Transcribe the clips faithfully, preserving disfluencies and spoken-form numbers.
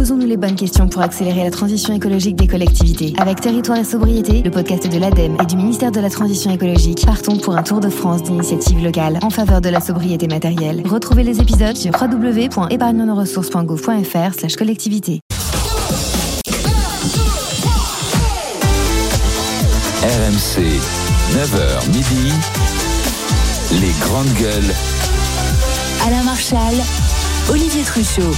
Posons-nous les bonnes questions pour accélérer la transition écologique des collectivités. Avec Territoire et Sobriété, le podcast de l'ADEME et du ministère de la Transition écologique, partons pour un tour de France d'initiatives locales en faveur de la sobriété matérielle. Retrouvez les épisodes sur w w w point épargne nos ressources point gouv point f r slash collectivité. R M C, neuf heures midi, les grandes gueules. Alain Marchal, Olivier Truchot.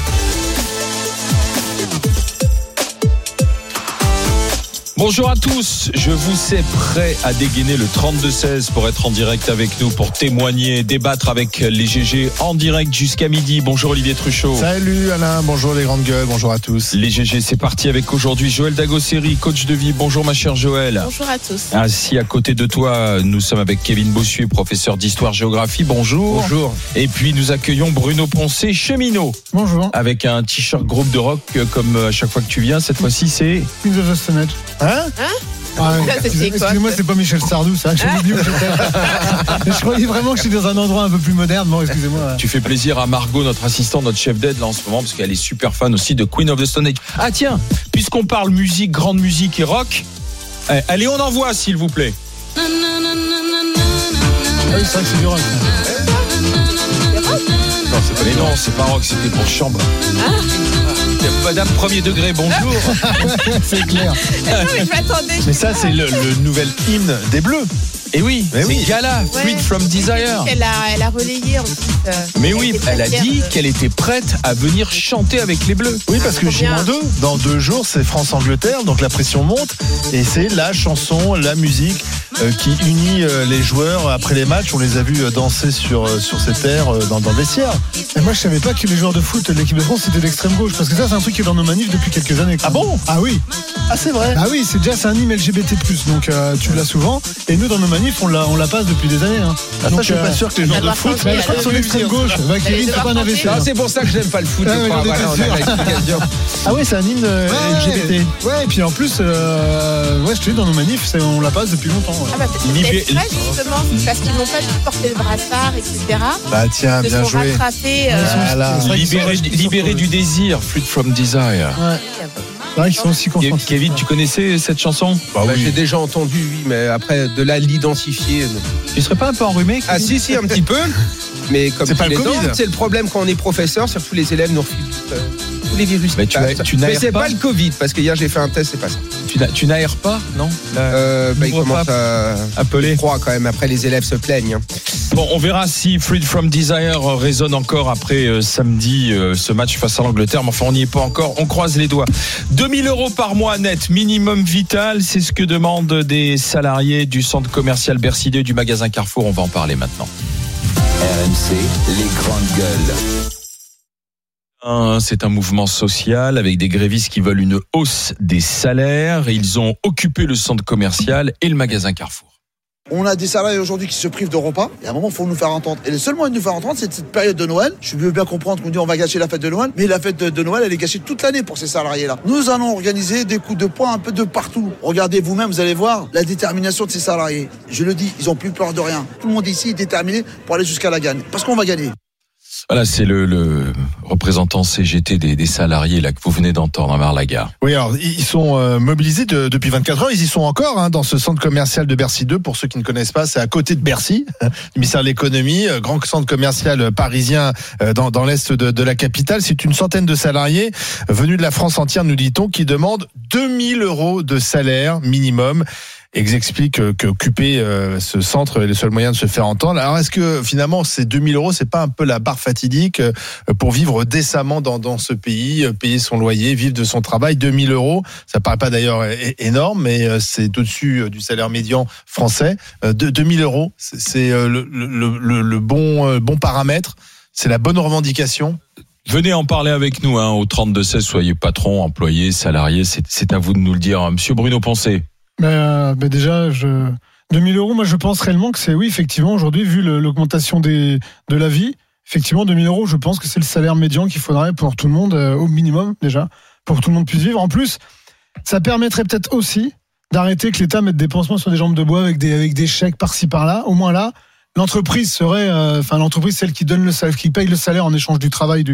Bonjour à tous, je vous sais prêt à dégainer le trente-deux seize pour être en direct avec nous, pour témoigner, débattre avec les G G en direct jusqu'à midi. Bonjour Olivier Truchot. Salut Alain, bonjour les grandes gueules, bonjour à tous. Les G G, c'est parti avec aujourd'hui Joël Dagosseri, coach de vie. Bonjour ma chère Joël. Bonjour à tous. Assis à côté de toi, nous sommes avec Kevin Bossuet, professeur d'histoire-géographie. Bonjour. Bonjour. Et puis nous accueillons Bruno Poncet, cheminot. Bonjour. Avec un t-shirt groupe de rock comme à chaque fois que tu viens. Cette fois-ci c'est... Queens of the Stone Age. Hein Hein Ah, Ça, c'était quoi, excusez-moi, ça c'est pas Michel Sardou, ça. J'ai oublié où j'étais. Je croyais vraiment que je suis dans un endroit un peu plus moderne. Bon, excusez-moi. Tu fais plaisir à Margot, notre assistante, notre chef d'aide là en ce moment, parce qu'elle est super fan aussi de Queen of the Stone Age. Ah tiens, puisqu'on parle musique, grande musique et rock, eh, allez, on envoie s'il vous plaît. Ah oui, c'est vrai que c'est du rock. Non, c'est pas les noms, c'est pas rock, c'était pour chambre. Ah. Madame premier degré, bonjour. C'est clair. Non, mais je m'attendais. Mais ça c'est le, le nouvel hymne des Bleus. Et oui, Mais c'est oui. Gala, Ouais. Freed from Desire. Elle a, elle a relayé en plus. Euh, Mais oui, était elle a très dit fière. qu'elle était prête à venir chanter avec les Bleus. Oui, parce que Trop J bien. deux, dans deux jours, c'est France-Angleterre, donc la pression monte. Et c'est la chanson, la musique euh, qui unit euh, les joueurs après les matchs. On les a vus euh, danser sur, euh, sur ces terres euh, dans, dans le vestiaire. Et moi, je savais pas que les joueurs de foot de l'équipe de France c'était d'extrême gauche. Parce que ça, c'est un truc qui est dans nos manifs depuis quelques années. Ah bon? Ah oui. Ah, c'est vrai. Ah oui, c'est déjà c'est un hymne L G B T plus. Donc euh, tu l'as souvent. Et nous, dans nos manifs, on la, on la passe depuis des années. Hein. Ah, ça, Donc, je suis euh, pas sûr que les joueurs de avoir foot. changé, bah, je crois que sur l'extrême gauche, bah, Kevin, c'est pas un A V C. Ah, hein. C'est pour ça que j'aime pas le foot. Ah, je ouais, crois. j'en étais Voilà, on a sûr. l'explication. Ah oui, c'est un hymne euh, Ouais, L G B T. Ouais, et puis en plus, euh, ouais, je te dis, dans nos manifs, c'est- on la passe depuis longtemps. ouais. Ah bah peut-être Libé- c'est exprès, justement, parce qu'ils n'ont pas pu porter le brassard, et cetera. Bah tiens, Ils se bien sont joué. rattrapés. euh, Voilà. C'est vrai qu'ils Libéré, sont- ils sont- libéré du désir, Freed from Desire. Ouais. C'est vrai qu'ils sont aussi Ke- concentrés. Kevin, tu connaissais cette chanson? Bah Bah, oui. J'ai déjà entendu, oui, mais après, de là, l'identifier. non. Tu serais pas un peu enrhumé? Ah, si, si, un petit peu. Mais comme C'est pas tous le les Covid. ans, c'est le problème quand on est professeur, surtout les élèves nous refilent euh, tous les virus. Mais tu Bah, as- tu mais n'aères c'est pas pas le Covid, parce que hier j'ai fait un test, c'est pas ça. Tu, n'a- tu n'aères pas, non? Là, Euh, bah, il N'ouvre commence pas. à Appelé. froid quand même. Après, les élèves se plaignent. hein. Bon, on verra si Freed from Desire résonne encore après euh, samedi, euh, ce match face à l'Angleterre. Mais enfin, on n'y est pas encore. On croise les doigts. deux mille euros par mois net, minimum vital. C'est ce que demandent des salariés du centre commercial Bercy deux, du magasin Carrefour. On va en parler maintenant. R M C, les grandes gueules. Un- C'est un mouvement social avec des grévistes qui veulent une hausse des salaires. Ils ont occupé le centre commercial et le magasin Carrefour. On a des salariés aujourd'hui qui se privent de repas, et à un moment, il faut nous faire entendre. Et le seul moyen de nous faire entendre, c'est cette période de Noël. Je veux bien comprendre qu'on dit on va gâcher la fête de Noël, mais la fête de, de Noël, elle est gâchée toute l'année pour ces salariés-là. Nous allons organiser des coups de poing un peu de partout. Regardez vous-même, vous allez voir la détermination de ces salariés. Je le dis, ils ont plus peur de rien. Tout le monde ici est déterminé pour aller jusqu'à la gagne. Parce qu'on va gagner. Voilà, c'est le, le représentant C G T des, des salariés là que vous venez d'entendre à Marlaga. Oui, alors ils sont euh, mobilisés de- depuis vingt-quatre heures. Ils y sont encore hein, dans ce centre commercial de Bercy deux. Pour ceux qui ne connaissent pas, c'est à côté de Bercy, du ministère de l'économie, euh, grand centre commercial parisien euh, dans, dans l'est de, de la capitale. C'est une centaine de salariés euh, venus de la France entière, nous dit-on, qui demandent deux mille euros de salaire minimum. Et ils expliquent que, que occuper euh, ce centre est le seul moyen de se faire entendre. Alors est-ce que finalement ces deux mille euros, c'est pas un peu la barre fatidique euh, pour vivre décemment dans, dans ce pays, euh, payer son loyer, vivre de son travail? Deux mille euros, ça paraît pas d'ailleurs é- énorme, mais euh, c'est au-dessus euh, du salaire médian français. Euh, de, deux mille euros, c'est, c'est euh, le, le, le, le bon, euh, bon paramètre, c'est la bonne revendication. Venez en parler avec nous hein, au trente-deux seize, soyez patron, employé, salarié, c'est, c'est à vous de nous le dire. Monsieur Bruno Poncet. Mais, euh, mais déjà, je... deux mille euros, moi je pense réellement que c'est, oui, effectivement, aujourd'hui, vu le- l'augmentation des, de la vie, effectivement, deux mille euros, je pense que c'est le salaire médian qu'il faudrait pour tout le monde, euh, au minimum déjà, pour que tout le monde puisse vivre. En plus, ça permettrait peut-être aussi d'arrêter que l'État mette des pansements sur des jambes de bois avec des, avec des chèques par-ci par-là. Au moins là, l'entreprise serait, euh, enfin l'entreprise, celle qui donne le salaire, qui paye le salaire en échange du travail du,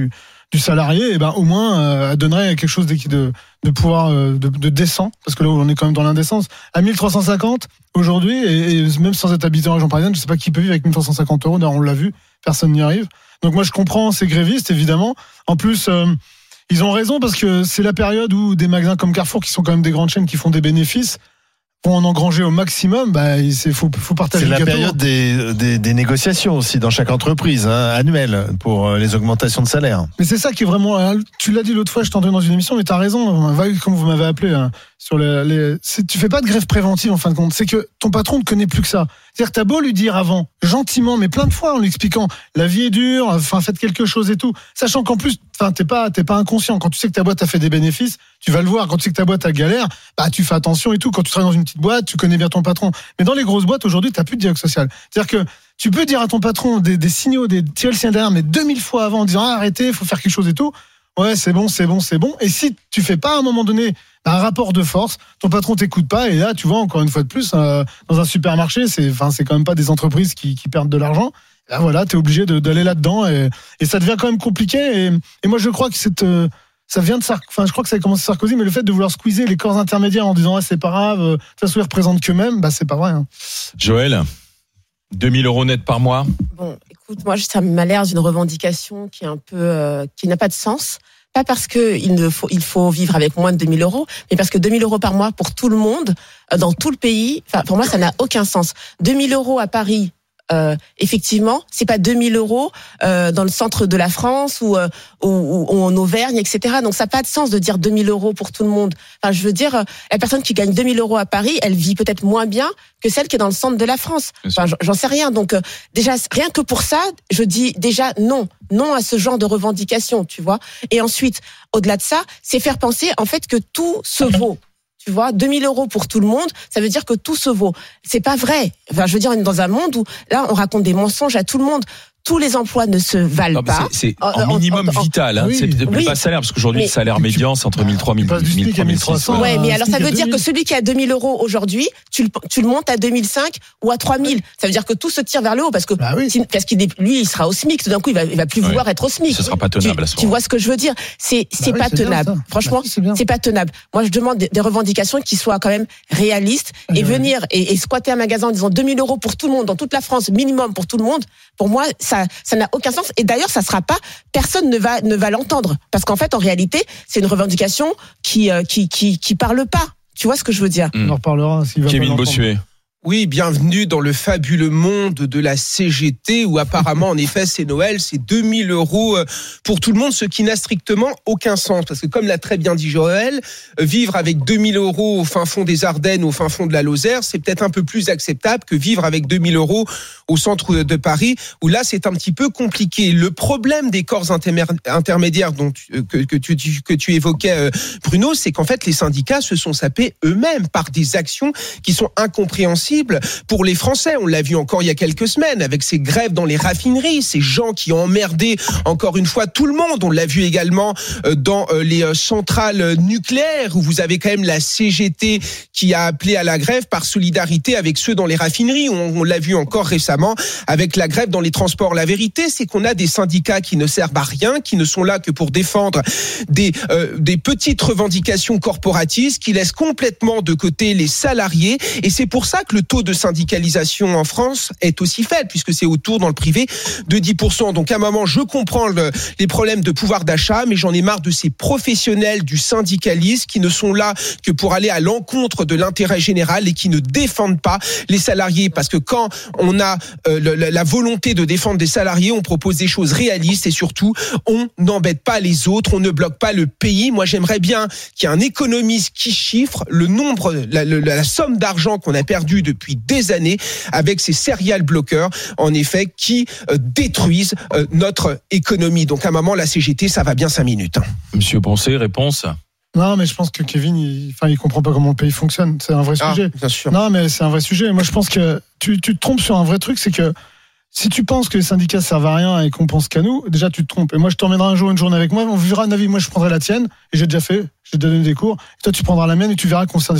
du salarié, et ben au moins euh, elle donnerait quelque chose de de, de pouvoir euh, de, de décent, parce que là on est quand même dans l'indécence. À mille trois cent cinquante aujourd'hui, et, et même sans être habité en région parisienne, je sais pas qui peut vivre avec mille trois cent cinquante euros. D'ailleurs on l'a vu, personne n'y arrive. Donc moi je comprends ces grévistes évidemment. En plus euh, ils ont raison, parce que c'est la période où des magasins comme Carrefour, qui sont quand même des grandes chaînes qui font des bénéfices, pour en engranger au maximum, bah, il faut, faut partager c'est le la gâteau. période des, des, des négociations aussi dans chaque entreprise, hein, annuelle, pour les augmentations de salaire. Mais c'est ça qui est vraiment. Tu l'as dit l'autre fois, je t'ai entendu dans une émission, mais t'as raison. Comme vous m'avez appelé hein, sur les, les. C'est, tu fais pas de grève préventive en fin de compte. C'est que ton patron ne connaît plus que ça. C'est-à-dire, t'as beau lui dire avant, gentiment, mais plein de fois en lui expliquant, la vie est dure, enfin faites quelque chose et tout, sachant qu'en plus, enfin t'es pas, t'es pas inconscient. Quand tu sais que ta boîte a fait des bénéfices, tu vas le voir. Quand tu sais que ta boîte a galère, bah tu fais attention et tout. Quand tu travailles dans une petite boîte, tu connais bien ton patron. Mais dans les grosses boîtes aujourd'hui, t'as plus de dialogue social. C'est-à-dire que tu peux dire à ton patron des, des signaux, des tirer le signal derrière, mais deux mille fois avant en disant ah, arrêtez, faut faire quelque chose et tout. Ouais, c'est bon, c'est bon, c'est bon. Et si tu fais pas à un moment donné un rapport de force, ton patron t'écoute pas, et là, tu vois, encore une fois de plus, euh, dans un supermarché, c'est, enfin, c'est quand même pas des entreprises qui, qui perdent de l'argent. Là, voilà, t'es obligé de, d'aller là-dedans, et, et ça devient quand même compliqué. Et, et moi, je crois que c'est, euh, ça vient de Sarkozy. Enfin, je crois que ça a commencé Sarkozy, mais le fait de vouloir squeezer les corps intermédiaires en disant ah, c'est pas grave, de toute façon ils représentent qu'eux-mêmes, bah c'est pas vrai. Hein. Joël, deux mille euros net par mois. Bon, écoute, moi ça m'a l'air d'une revendication qui est un peu, euh, qui n'a pas de sens. Pas parce que il ne faut, il faut vivre avec moins de deux mille euros, mais parce que deux mille euros par mois pour tout le monde, dans tout le pays, enfin pour moi ça n'a aucun sens. deux mille euros à Paris. Euh, effectivement, c'est pas deux mille euros euh, dans le centre de la France ou, euh, ou, ou en Auvergne, et cetera. Donc ça n'a pas de sens de dire deux mille euros pour tout le monde. Enfin, je veux dire, la personne qui gagne deux mille euros à Paris, elle vit peut-être moins bien que celle qui est dans le centre de la France. Enfin, j'en sais rien. Donc euh, déjà, rien que pour ça, je dis déjà non, non à ce genre de revendication, tu vois. Et ensuite, au-delà de ça, c'est faire penser en fait que tout se vaut. Tu vois, deux mille euros pour tout le monde, ça veut dire que tout se vaut. C'est pas vrai. Enfin, je veux dire, on est dans un monde où, là, on raconte des mensonges à tout le monde. Tous les emplois ne se valent non, pas. C'est, c'est en minimum en, en, vital. Hein. Oui. C'est peut-être oui. pas salaire, parce qu'aujourd'hui, mais, le salaire médian, c'est entre mille trois cents, mille trois mille six cents. Ouais, mais alors ça veut dire que celui qui a deux mille euros aujourd'hui, tu le, tu le montes à deux mille cinq ou à trois mille. Ça veut dire que tout se tire vers le haut, parce que, bah oui. parce qu'il est, lui, il sera au SMIC. Tout d'un coup, il va, il va plus ouais. vouloir être au SMIC. Ce sera pas tenable, tu, à ce moment. Tu vois ce que je veux dire? C'est, c'est bah pas oui, tenable. Bien, Franchement, bah, c'est, c'est pas tenable. Moi, je demande des, des revendications qui soient quand même réalistes, et ouais. venir et, et squatter un magasin en disant deux mille euros pour tout le monde, dans toute la France, minimum pour tout le monde. Pour moi, ça, ça n'a aucun sens. Et d'ailleurs, ça sera pas, personne ne va, ne va l'entendre. Parce qu'en fait, en réalité, c'est une revendication qui, euh, qui, qui, qui parle pas. Tu vois ce que je veux dire? On en reparlera s'il va Kevin Bossuet. Oui, bienvenue dans le fabuleux monde de la C G T où apparemment, en effet, c'est Noël, c'est deux mille euros pour tout le monde, ce qui n'a strictement aucun sens. Parce que comme l'a très bien dit Joël, vivre avec deux mille euros au fin fond des Ardennes, au fin fond de la Lozère, c'est peut-être un peu plus acceptable que vivre avec deux mille euros au centre de Paris, où là, c'est un petit peu compliqué. Le problème des corps intermédiaires dont tu, que, que, tu, que tu évoquais, Bruno, c'est qu'en fait, les syndicats se sont sapés eux-mêmes par des actions qui sont incompréhensibles pour les Français. On l'a vu encore il y a quelques semaines avec ces grèves dans les raffineries, ces gens qui ont emmerdé encore une fois tout le monde. On l'a vu également dans les centrales nucléaires où vous avez quand même la C G T qui a appelé à la grève par solidarité avec ceux dans les raffineries. On, on l'a vu encore récemment avec la grève dans les transports. La vérité, c'est qu'on a des syndicats qui ne servent à rien, qui ne sont là que pour défendre des, euh, des petites revendications corporatistes, qui laissent complètement de côté les salariés. Et c'est pour ça que le taux de syndicalisation en France est aussi faible, puisque c'est autour dans le privé de dix pour cent. Donc à un moment, je comprends le, les problèmes de pouvoir d'achat, mais j'en ai marre de ces professionnels du syndicalisme qui ne sont là que pour aller à l'encontre de l'intérêt général et qui ne défendent pas les salariés. Parce que quand on a euh, le, la volonté de défendre des salariés, on propose des choses réalistes et surtout, on n'embête pas les autres, on ne bloque pas le pays. Moi, j'aimerais bien qu'il y ait un économiste qui chiffre le nombre, la, la, la somme d'argent qu'on a perdu depuis des années avec ces serial bloqueurs, en effet, qui euh, détruisent euh, notre économie. Donc à un moment, la C G T, ça va bien cinq minutes. Monsieur Poncet, réponse? Non, mais je pense que Kevin, il, enfin, il comprend pas comment le pays fonctionne. C'est un vrai ah, sujet. Bien sûr. Non, mais c'est un vrai sujet. Moi, je pense que tu, tu te trompes sur un vrai truc, c'est que si tu penses que les syndicats servent à rien et qu'on pense qu'à nous, déjà tu te trompes. Et moi, je t'emmènerai un jour une journée avec moi, on vivra un avis. Moi, je prendrai la tienne, et j'ai déjà fait, j'ai donné des cours. Et toi, tu prendras la mienne et tu verras qu'on sert des trucs.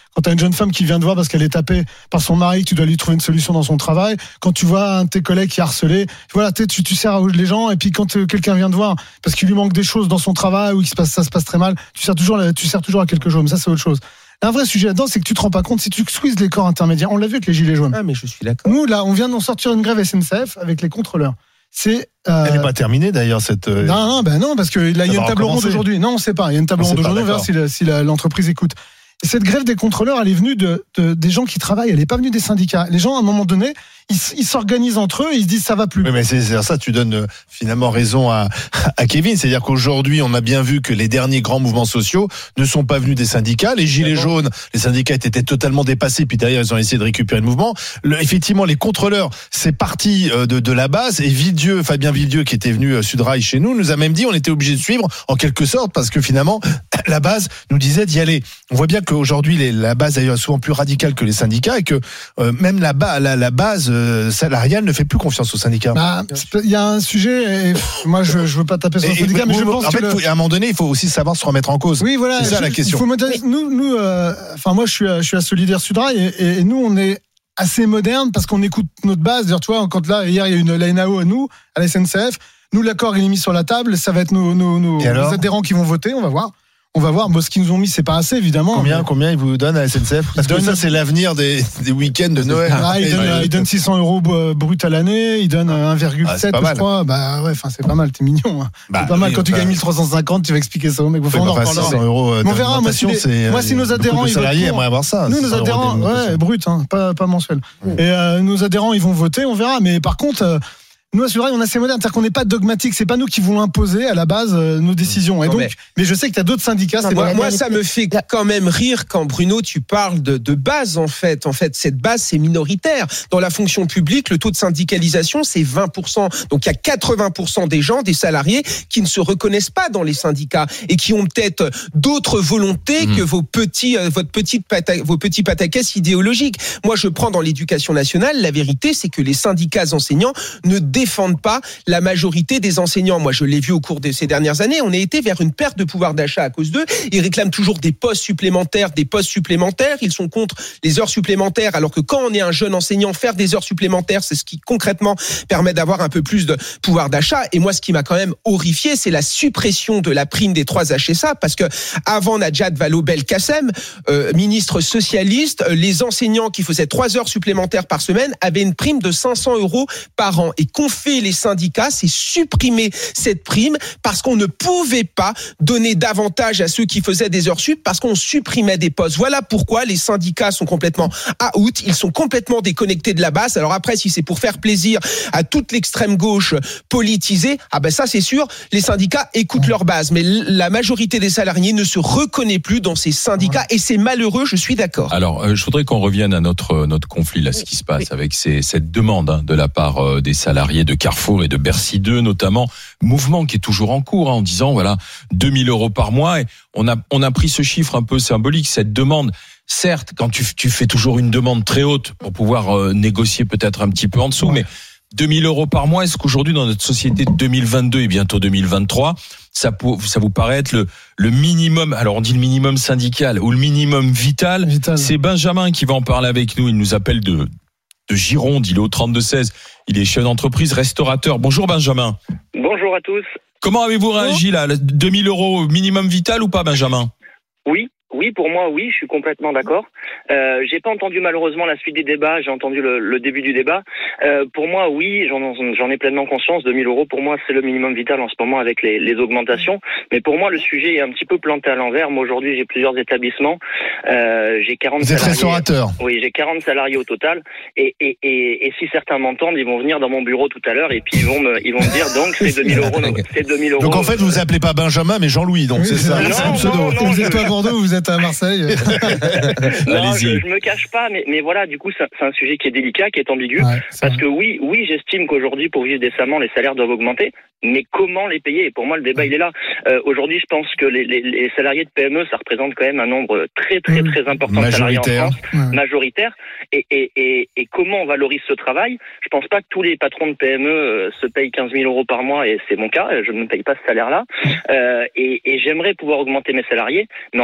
Quand t'as une jeune femme qui vient te voir parce qu'elle est tapée par son mari, tu dois lui trouver une solution dans son travail. Quand tu vois un de tes collègues qui est harcelé, voilà, tu, tu sers les gens. Et puis quand euh, quelqu'un vient te voir parce qu'il lui manque des choses dans son travail ou que ça se passe très mal, tu sers toujours, tu sers toujours à quelque chose. Mais ça, c'est autre chose. Un vrai sujet là-dedans, c'est que tu te rends pas compte si tu squeezes les corps intermédiaires. On l'a vu avec les gilets jaunes. Ah, mais je suis d'accord. Nous, là, on vient d'en sortir une grève S N C F avec les contrôleurs. C'est, euh... Elle n'est pas terminée d'ailleurs cette. Euh... Non, non, ben non, parce que là, il y a une table ronde aujourd'hui. Non, on sait pas. Il y a une table ronde aujourd'hui. On verra si, la, si la, l'entreprise écoute. Et cette grève des contrôleurs, elle est venue de, de des gens qui travaillent. Elle n'est pas venue des syndicats. Les gens, à un moment donné, ils, ils s'organisent entre eux. Et ils se disent ça va plus. Oui, mais c'est, c'est ça. Tu donnes euh, finalement raison à, à Kevin. C'est-à-dire qu'aujourd'hui, on a bien vu que les derniers grands mouvements sociaux ne sont pas venus des syndicats. Les gilets jaunes, les syndicats étaient totalement dépassés. Puis d'ailleurs, ils ont essayé de récupérer le mouvement. Le, effectivement, les contrôleurs, c'est parti euh, de, de la base. Et Villedieu, Fabien Villedieu, qui était venu euh, Sudrail chez nous, nous a même dit on était obligé de suivre en quelque sorte parce que finalement, la base nous disait d'y aller. On voit bien qu'aujourd'hui, les, la base est souvent plus radicale que les syndicats et que euh, même la, ba, la, la base euh, salariale ne fait plus confiance aux syndicats. Bah, il y a un sujet, et moi je, je veux pas taper sur les syndicats, mais je pense en fait, que faut, à un moment donné, il faut aussi savoir se remettre en cause. Oui, voilà. C'est ça je, la question. Il faut moderniser. Nous, nous, euh, enfin moi je suis, à, je suis à Solidaire Sudrail et, et nous on est assez moderne parce qu'on écoute notre base. Dire, tu vois, quand là hier il y a une la N A O à nous, à la S N C F, nous l'accord il est mis sur la table, ça va être nos, nos, nos, nos adhérents qui vont voter, on va voir. On va voir. Bon, ce qu'ils nous ont mis, c'est pas assez, évidemment. Combien, mais... combien ils vous donnent à la S N C F? Parce que donne... ça, c'est l'avenir des, des week-ends de Noël. Ah, ils donnent, ouais, ils donnent six cents euros brut à l'année. Ils donnent un virgule sept, ah, je crois. Bah ouais, enfin, c'est pas mal. T'es mignon. Hein. Bah, c'est pas oui, mal. Quand tu bah... gagnes mille trois cent cinquante, tu vas expliquer ça au mec. Enfin, on en reparlera. six cents euros on verra. Moi, si, les... c'est, moi, si nos adhérents, ils salariés aimeraient avoir ça. Nous, nos adhérents, ouais, brut, hein, pas, pas mensuel. Et euh, nos adhérents, ils vont voter. On verra. Mais par contre. Euh, Nous, à Sudrail, on est assez moderne, c'est-à-dire qu'on n'est pas dogmatique. C'est pas nous qui voulons imposer à la base euh, nos décisions. Et non, donc, mais... mais je sais que tu as d'autres syndicats. Non, c'est moi, moi, ça me fait quand même rire quand Bruno, tu parles de, de base en fait. En fait, cette base, c'est minoritaire. Dans la fonction publique, le taux de syndicalisation, c'est vingt pour cent. Donc, il y a quatre-vingts pour cent des gens, des salariés, qui ne se reconnaissent pas dans les syndicats et qui ont peut-être d'autres volontés mmh. que vos petits, euh, votre petite pata- vos petits pataquès idéologiques. Moi, je prends dans l'éducation nationale. La vérité, c'est que les syndicats enseignants ne défendent pas la majorité des enseignants. Moi, je l'ai vu au cours de ces dernières années. On a été vers une perte de pouvoir d'achat à cause d'eux. Ils réclament toujours des postes supplémentaires, des postes supplémentaires. Ils sont contre les heures supplémentaires, alors que quand on est un jeune enseignant, faire des heures supplémentaires, c'est ce qui concrètement permet d'avoir un peu plus de pouvoir d'achat. Et moi, ce qui m'a quand même horrifié, c'est la suppression de la prime des trois H S A, parce que avant Najat Vallaud-Belkacem, euh, ministre socialiste, euh, les enseignants qui faisaient trois heures supplémentaires par semaine avaient une prime de cinq cents euros par an. Et fait les syndicats, c'est supprimer cette prime parce qu'on ne pouvait pas donner davantage à ceux qui faisaient des heures sup parce qu'on supprimait des postes. Voilà pourquoi les syndicats sont complètement out, ils sont complètement déconnectés de la base. Alors après, si c'est pour faire plaisir à toute l'extrême gauche politisée, ah ben ça c'est sûr, les syndicats écoutent leur base, mais la majorité des salariés ne se reconnaît plus dans ces syndicats et c'est malheureux, je suis d'accord. Alors, euh, je voudrais qu'on revienne à notre notre conflit là, ce qui se passe oui. avec ces, cette demande hein, de la part euh, des salariés de Carrefour et de Bercy deux notamment, mouvement qui est toujours en cours hein, en disant voilà deux mille euros par mois et on a on a pris ce chiffre un peu symbolique, cette demande. Certes, quand tu tu fais toujours une demande très haute pour pouvoir euh, négocier peut-être un petit peu en dessous, ouais. mais deux mille euros par mois, est-ce qu'aujourd'hui dans notre société de deux mille vingt-deux et bientôt deux mille vingt-trois, ça ça vous paraît être le le minimum, alors on dit le minimum syndical ou le minimum vital, vital. C'est Benjamin qui va en parler avec nous, il nous appelle de de Gironde, il est au trente-deux seize, il est chef d'entreprise, restaurateur. Bonjour Benjamin. Bonjour à tous. Comment avez-vous réagi là, deux mille euros minimum vital ou pas Benjamin? Oui. Oui, pour moi, oui, je suis complètement d'accord. Euh, j'ai pas entendu malheureusement la suite des débats, j'ai entendu le, le début du débat. Euh, pour moi, oui, j'en, j'en ai pleinement conscience. deux mille euros, pour moi, c'est le minimum vital en ce moment avec les, les augmentations. Mais pour moi, le sujet est un petit peu planté à l'envers. Moi, aujourd'hui, j'ai plusieurs établissements. Euh, j'ai quarante Vous êtes salariés. Restaurateur. Oui, j'ai quarante salariés au total. Et, et, et, et si certains m'entendent, ils vont venir dans mon bureau tout à l'heure et puis ils vont me, ils vont me dire donc c'est deux mille euros. Donc, c'est deux mille euros. Donc en fait, vous vous appelez pas Benjamin, mais Jean-Louis. Donc oui, c'est ça. Non, c'est un pseudo. Non, non, vous n'êtes pas à Bordeaux, vous êtes à Marseille. Non, je, je me cache pas, mais, mais voilà, du coup, c'est, c'est un sujet qui est délicat, qui est ambigu, ouais, parce que oui, oui, j'estime qu'aujourd'hui, pour vivre décemment, les salaires doivent augmenter, mais comment les payer? Et pour moi, le débat, il est là. Euh, aujourd'hui, je pense que les, les, les salariés de P M E, ça représente quand même un nombre très, très, très important de salariés en France, ouais. majoritaire, et, et, et, et comment on valorise ce travail? Je pense pas que tous les patrons de P M E se payent quinze mille euros par mois, et c'est mon cas, je ne paye pas ce salaire-là, euh, et, et j'aimerais pouvoir augmenter mes salariés, mais en ayant les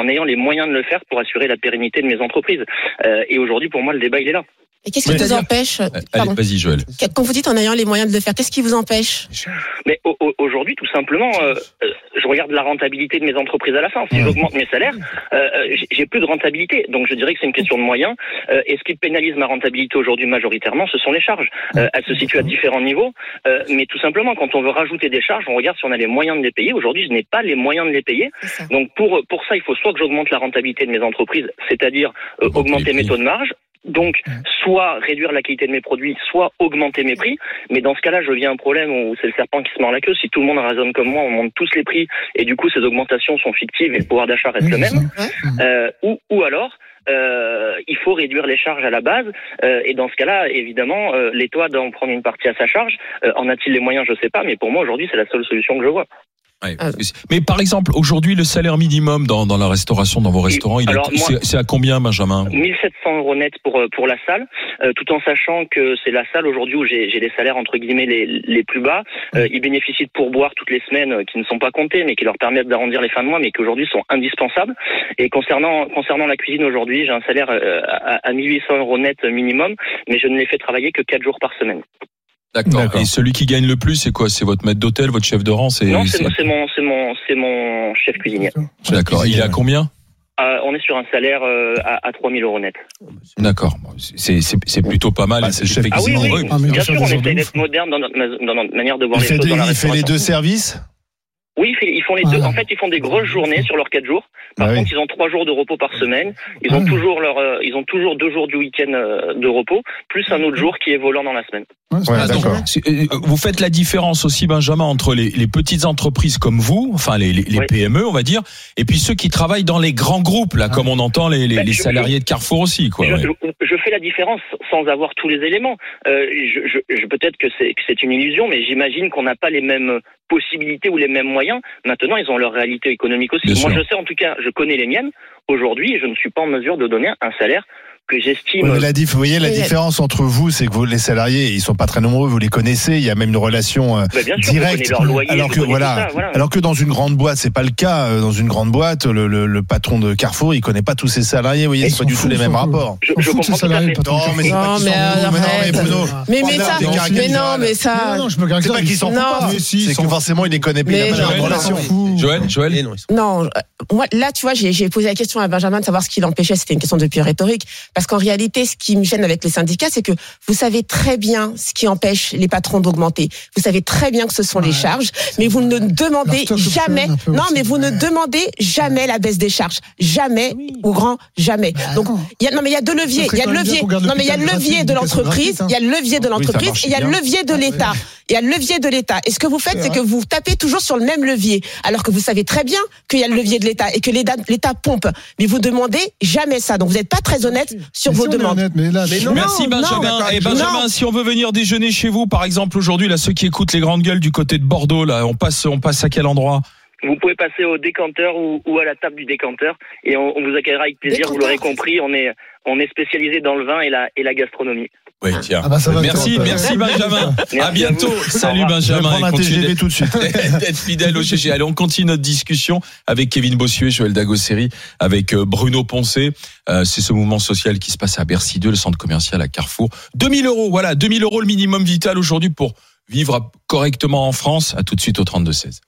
moyens de le faire pour assurer la pérennité de mes entreprises. Euh, et aujourd'hui, pour moi, le débat, il est là. Et qu'est-ce qui vous empêche Allez, vas-y, Joël. Quand vous dites en ayant les moyens de le faire, qu'est-ce qui vous empêche? Mais au, au, aujourd'hui, tout simplement, euh, je regarde la rentabilité de mes entreprises à la fin. Si j'augmente mes salaires, euh, j'ai plus de rentabilité. Donc, je dirais que c'est une question de moyens. Euh, et ce qui pénalise ma rentabilité aujourd'hui majoritairement, ce sont les charges. Euh, elles se situent à différents niveaux. Euh, mais tout simplement, quand on veut rajouter des charges, on regarde si on a les moyens de les payer. Aujourd'hui, je n'ai pas les moyens de les payer. Donc, pour pour ça, il faut soit que j'augmente la rentabilité de mes entreprises, c'est-à-dire euh, augmenter mes taux de marge. Donc, soit réduire la qualité de mes produits, soit augmenter mes prix. Mais dans ce cas-là, je viens à un problème où c'est le serpent qui se mord la queue. Si tout le monde raisonne comme moi, on monte tous les prix et du coup, ces augmentations sont fictives et le pouvoir d'achat reste le même. Euh, ou, ou alors, euh, il faut réduire les charges à la base. Euh, et dans ce cas-là, évidemment, euh, l'État doit en prendre une partie à sa charge. Euh, en a-t-il les moyens? Je sais pas. Mais pour moi, aujourd'hui, c'est la seule solution que je vois. Ouais, mais par exemple, aujourd'hui, le salaire minimum dans, dans la restauration, dans vos restaurants, il Alors, est, moi, c'est, c'est à combien, Benjamin? mille sept cents euros net pour pour la salle, euh, tout en sachant que c'est la salle aujourd'hui où j'ai j'ai des salaires entre guillemets les les plus bas. Euh, ils bénéficient de pourboires toutes les semaines euh, qui ne sont pas comptés, mais qui leur permettent d'arrondir les fins de mois, mais qui aujourd'hui sont indispensables. Et concernant concernant la cuisine aujourd'hui, j'ai un salaire euh, à, à mille huit cents euros net minimum, mais je ne les fais travailler que quatre jours par semaine. D'accord. D'accord. Et celui qui gagne le plus, c'est quoi? C'est votre maître d'hôtel, votre chef de rang? C'est, non, c'est, c'est mon, c'est mon, c'est mon chef cuisinier. D'accord. Il est à combien? Euh, on est sur un salaire euh, à, à trois mille euros net. D'accord. C'est, c'est, c'est plutôt pas mal. Bah, c'est chef ah oui, oui. heureux. Ah, bien sûr, on essaie d'être moderne dans notre, dans notre manière de voir il les choses des, dans la il restauration. fait les deux services? Oui, ils font les deux. En fait, ils font des grosses journées sur leurs quatre jours. Par ah contre, oui. ils ont trois jours de repos par semaine. Ils ont ah toujours leur, euh, ils ont toujours deux jours du week-end euh, de repos, plus un autre jour qui est volant dans la semaine. Ouais, ah, d'accord. Donc, vous faites la différence aussi, Benjamin, entre les, les petites entreprises comme vous, enfin les, les, les oui. P M E, on va dire, et puis ceux qui travaillent dans les grands groupes, là, ah. comme on entend les, les, ben, les je, salariés je, de Carrefour aussi, quoi. Je, ouais. je, je fais la différence sans avoir tous les éléments. Euh, je, je, je, peut-être que c'est, que c'est une illusion, mais j'imagine qu'on n'a pas les mêmes possibilités ou les mêmes moyens. Maintenant, ils ont leur réalité économique aussi. Bien Moi, sûr. je sais, en tout cas, je connais les miennes aujourd'hui et je ne suis pas en mesure de donner un salaire que j'estime. Oui, la diff, vous voyez, la différence entre vous, c'est que vous, les salariés, ils sont pas très nombreux, vous les connaissez, il y a même une relation euh, bah bien sûr, directe. Leur loyer, alors que voilà, ça, voilà, alors que dans une grande boîte, c'est pas le cas. Dans une grande boîte, le, le, le patron de Carrefour, il connaît pas tous ses salariés. Vous voyez, c'est pas du tout les mêmes rapports. Je, je comprends tout à fait. Non, mais c'est pas qu'ils s'en foutent. Mais Bruno, mais mais ça, mais non, mais ça. Non, je me c'est pas qu'ils s'en foutent pas. C'est que forcément, il les connaît bien. Il y a une relation. Joël, Joël. Non, moi là, tu vois, j'ai j'ai posé la question à Benjamin de savoir ce qui l'empêchait. C'était une question depuis rhétorique, parce qu'en réalité, ce qui me gêne avec les syndicats, c'est que vous savez très bien ce qui empêche les patrons d'augmenter. Vous savez très bien que ce sont ouais, les charges, mais vous ne demandez jamais, non, mais vous ouais. ne demandez jamais la baisse des charges. Jamais, oui. ou grand, jamais. Bah, Donc, il y a, non, mais il y a deux leviers. Il y a le levier, non, mais il y a le levier de l'entreprise, il y a le levier de l'entreprise, et il y a le levier de l'État. Il y a le levier de l'État. Et ce que vous faites, c'est que vous tapez toujours sur le même levier, alors que vous savez très bien qu'il y a le levier de l'État et que l'État pompe. Mais vous demandez jamais ça. Donc, vous n'êtes pas très honnête sur vos demandes. Mais non, Merci Benjamin. Non, et Benjamin, non. si on veut venir déjeuner chez vous, par exemple aujourd'hui, là, ceux qui écoutent les grandes gueules du côté de Bordeaux, là, on passe, on passe à quel endroit? Vous pouvez passer au décanteur ou, ou à la table du décanteur et on, on vous accueillera avec plaisir. Décanteur. Vous l'aurez compris, on est, on est spécialisé dans le vin et la, et la gastronomie. Oui, tiens. Ah bah merci, merci Benjamin. Merci à bientôt. À Salut Benjamin. Et continue tout de suite. d'être fidèle au G G. Allez, on continue notre discussion avec Kevin Bossuet, Joël Dagosseri, avec Bruno Poncet. Euh, c'est ce mouvement social qui se passe à Bercy deux, le centre commercial à Carrefour. deux mille euros, voilà, deux mille euros le minimum vital aujourd'hui pour vivre correctement en France. À tout de suite au trente-deux seize.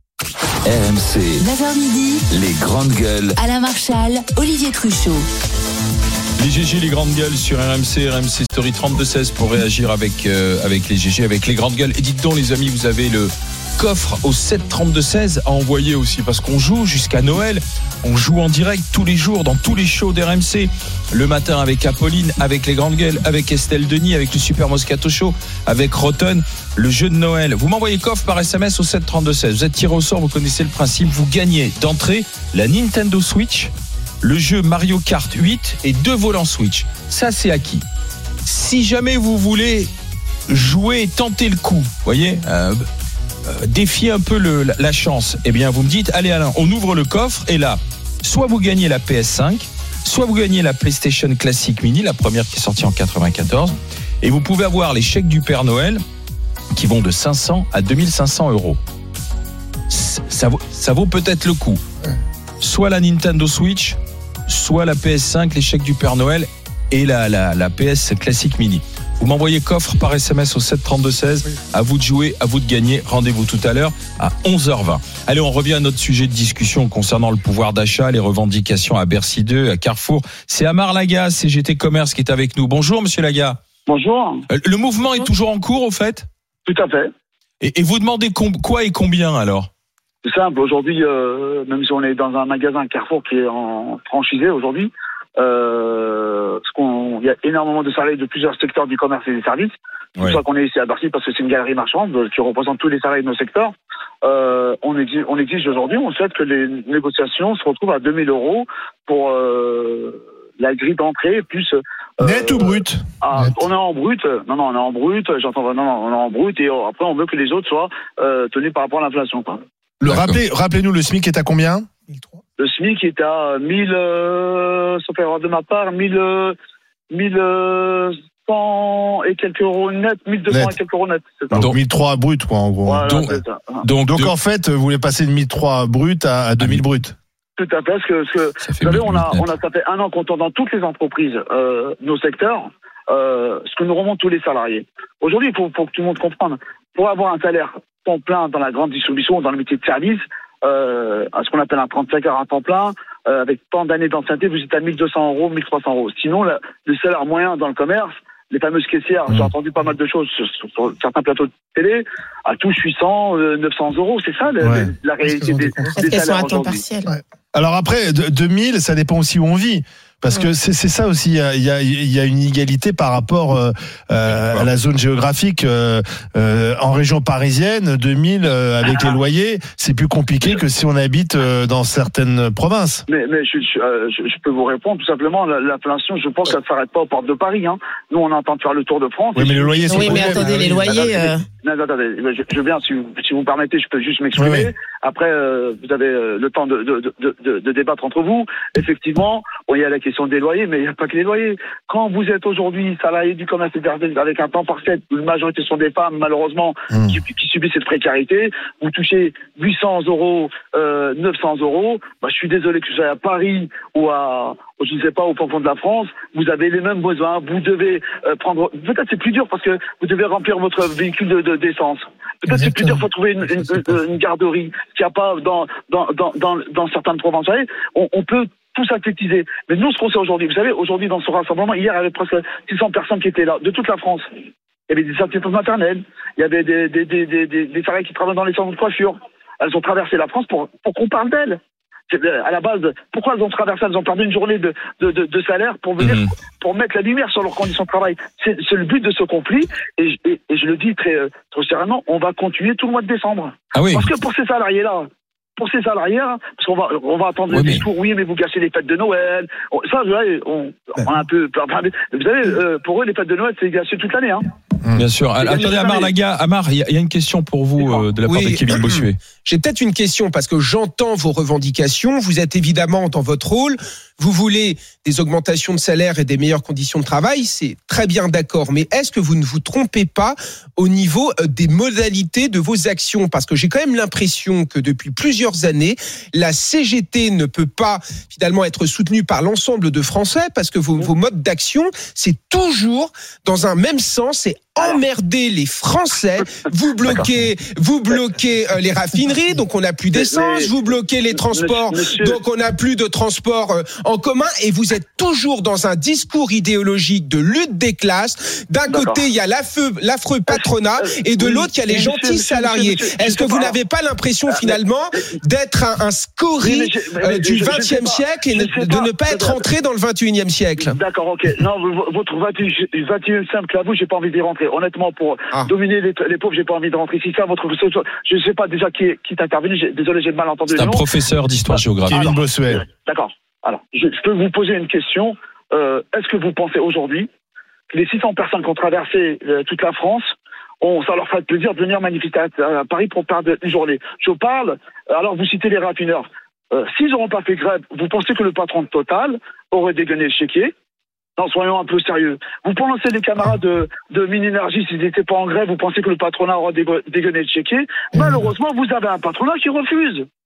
R M C. neuf heures midi. Les grandes gueules. Alain Marchal, Olivier Truchot. Les G G, les grandes gueules sur R M C, R M C Story trente-deux seize pour réagir avec, euh, avec les G G, avec les grandes gueules. Et dites donc les amis, vous avez le coffre au sept trente-deux seize à envoyer aussi parce qu'on joue jusqu'à Noël. On joue en direct tous les jours dans tous les shows d'R M C. Le matin avec Apolline, avec les grandes gueules, avec Estelle Denis, avec le Super Moscato Show, avec Rotten, le jeu de Noël. Vous m'envoyez coffre par S M S au sept trente-deux seize. Vous êtes tiré au sort, vous connaissez le principe. Vous gagnez d'entrée la Nintendo Switch, le jeu Mario Kart huit et deux volants Switch. Ça, c'est acquis. Si jamais vous voulez jouer, tenter le coup, voyez, euh, euh, défier un peu le, la, la chance, eh bien, vous me dites, allez Alain, on ouvre le coffre et là, soit vous gagnez la P S cinq, soit vous gagnez la PlayStation Classic Mini, la première qui est sortie en quatre-vingt-quatorze, et vous pouvez avoir les chèques du Père Noël qui vont de cinq cents à deux mille cinq cents euros. Ça vaut, ça vaut peut-être le coup. Soit la Nintendo Switch, soit la P S cinq, les chèques du Père Noël et la, la, la P S classique mini. Vous m'envoyez coffre par S M S au sept trente-deux seize. Oui. À vous de jouer, à vous de gagner. Rendez-vous tout à l'heure à onze heures vingt. Allez, on revient à notre sujet de discussion concernant le pouvoir d'achat, les revendications à Bercy deux, à Carrefour. C'est Amar Laga, C G T Commerce, qui est avec nous. Bonjour, monsieur Laga. Bonjour. Le mouvement est toujours en cours, au fait ? Tout à fait. Et, et vous demandez com- quoi et combien, alors ? C'est simple. Aujourd'hui, euh, même si on est dans un magasin Carrefour qui est en franchisé aujourd'hui, Euh, parce qu'on, il y a énormément de salariés de plusieurs secteurs du commerce et des services. C'est pour ça qu'on est ici à Bercy, parce que c'est une galerie marchande qui représente tous les salariés de nos secteurs. Euh, on exige, on exige aujourd'hui, on souhaite que les négociations se retrouvent à deux mille euros pour euh, la grille d'entrée, plus... Euh, net ou brut? Ah, on est en brut. Non, non, on est en brut. J'entends non, non, on est en brut et euh, après on veut que les autres soient euh, tenus par rapport à l'inflation. Quoi. Le rappelez, rappelez-nous, le SMIC est à combien? Le SMIC est à mille, euh, sauf erreur de ma part, mille, mille cent et quelques euros net, mille deux cents et quelques euros net. C'est ça. Donc mille trois brut, quoi, en gros. Voilà, donc, c'est ça. donc, donc de... en fait, vous voulez passer de mille trois brut à, à deux mille brut. Tout à fait, parce que, parce que vous savez, on a, on a, ça fait un an qu'on tourne dans toutes les entreprises, euh, nos secteurs, euh, ce que nous remontent tous les salariés. Aujourd'hui, il faut, faut que tout le monde comprenne. Pour avoir un salaire temps plein dans la grande distribution, dans le métier de service, euh, à ce qu'on appelle un trente-cinq heures à temps plein, euh, avec tant d'années d'ancienneté, vous êtes à mille deux cents euros, mille trois cents euros. Sinon, la, le salaire moyen dans le commerce, les fameuses caissières, mmh. j'ai entendu pas mal de choses sur, sur, sur certains plateaux de télé, à tous huit cents, neuf cents euros, c'est ça le, ouais. la réalité des, des, des salaires aujourd'hui. Ouais. Alors après, deux mille, ça dépend aussi où on vit. Parce que c'est, c'est ça aussi, il y a, il y, a, il y a une inégalité par rapport euh, euh, à la zone géographique. Euh, euh, en région parisienne, deux mille, euh, avec ah. les loyers, c'est plus compliqué que si on habite euh, dans certaines provinces. Mais, mais je, je, je, je peux vous répondre tout simplement, l'inflation, je pense qu'elle ne s'arrête pas aux portes de Paris. Hein. Nous, on entend faire le tour de France. Oui, mais les loyers sont Oui, mais attendez, les loyers... Euh... Non, attendez, je, je viens, si vous, si vous me permettez, je peux juste m'exprimer. Oui, oui. Après, euh, vous avez euh, le temps de, de, de, de, de débattre entre vous. Effectivement, bon, il y a la question des loyers, mais il n'y a pas que les loyers. Quand vous êtes aujourd'hui salarié du commerce avec un temps partiel, où la majorité sont des femmes, malheureusement, mmh. qui, qui subissent cette précarité, vous touchez huit cents euros, euh, neuf cents euros, bah, je suis désolé que je sois à Paris ou à, je ne sais pas, au fond de la France, vous avez les mêmes besoins, vous devez euh, prendre, peut-être c'est plus dur parce que vous devez remplir votre véhicule de, de, d'essence. Peut-être c'est plus dur, il faut trouver une, une, une, une garderie qu'il n'y a pas dans, dans, dans, dans, dans certaines provinces. Vous savez, on, on peut tout synthétiser. Mais nous, ce qu'on sait aujourd'hui, vous savez, aujourd'hui, dans ce rassemblement, hier, il y avait presque six cents personnes qui étaient là, de toute la France. Il y avait des assistantes maternelles, il y avait des, des, des, des, des, des salariés qui travaillent dans les centres de coiffure. Elles ont traversé la France pour, pour qu'on parle d'elles. À la base, pourquoi elles ont traversé, elles ont perdu une journée de, de, de, de salaire pour venir, mmh. pour mettre la lumière sur leurs conditions de travail. C'est, c'est le but de ce conflit, et, et, et je le dis très, très sérieux, on va continuer tout le mois de décembre. Ah oui. Parce que pour ces salariés-là, pour ces salariés, parce qu'on va, on va attendre oui, le discours, mais... oui, mais vous gâchez les fêtes de Noël. Ça, on, on a un peu, vous savez, pour eux, les fêtes de Noël, c'est gâché toute l'année, hein. Bien sûr. Attendez, Amar Laga, Amar, il y, y a une question pour vous euh, de la part oui, de Kevin Bossuet. J'ai peut-être une question parce que j'entends vos revendications. Vous êtes évidemment dans votre rôle. Vous voulez des augmentations de salaire et des meilleures conditions de travail. C'est très bien, d'accord. Mais est-ce que vous ne vous trompez pas au niveau des modalités de vos actions? Parce que j'ai quand même l'impression que depuis plusieurs années, la C G T ne peut pas finalement être soutenue par l'ensemble de Français parce que vos, vos modes d'action, c'est toujours dans un même sens. C'est emmerder les Français, vous bloquez, vous bloquez euh, les raffineries, donc on n'a plus d'essence, mais, vous bloquez les transports, monsieur, donc on n'a plus de transport euh, en commun, et vous êtes toujours dans un discours idéologique de lutte des classes. D'un d'accord. côté, il y a l'affreux, l'affreux patronat, et de oui, l'autre, il y a les monsieur, gentils monsieur, salariés. Monsieur, monsieur, Est-ce que vous pas. n'avez pas l'impression ah, finalement mais, d'être un, un scorie mais, mais, euh, du vingtième siècle et de pas, ne pas être rentré dans le vingt et unième siècle? D'accord, ok. Non, votre vingt et unième siècle à vous, j'ai pas envie d'y rentrer. Honnêtement, pour ah. dominer les, les pauvres, j'ai pas envie de rentrer ici. Ça, votre, je sais pas déjà qui, qui est intervenu. J'ai, désolé, j'ai mal entendu. C'est un professeur d'histoire-géographie. Kevin Bossuet. D'accord. Alors, je, je peux vous poser une question. Euh, est-ce que vous pensez aujourd'hui que les six cents personnes qui ont traversé euh, toute la France, on, ça leur ferait plaisir de venir manifester à, à Paris pour perdre une journée? Je parle. Alors, vous citez les raffineurs. Euh, s'ils n'auront pas fait grève, vous pensez que le patron de Total aurait dégainé le chéquier? Non, soyons un peu sérieux. Vous pensez les camarades de, de Minénergie, s'ils n'étaient pas en grève, vous pensez que le patronat aura dégainé le chéquier? Malheureusement, vous avez un patronat qui refuse.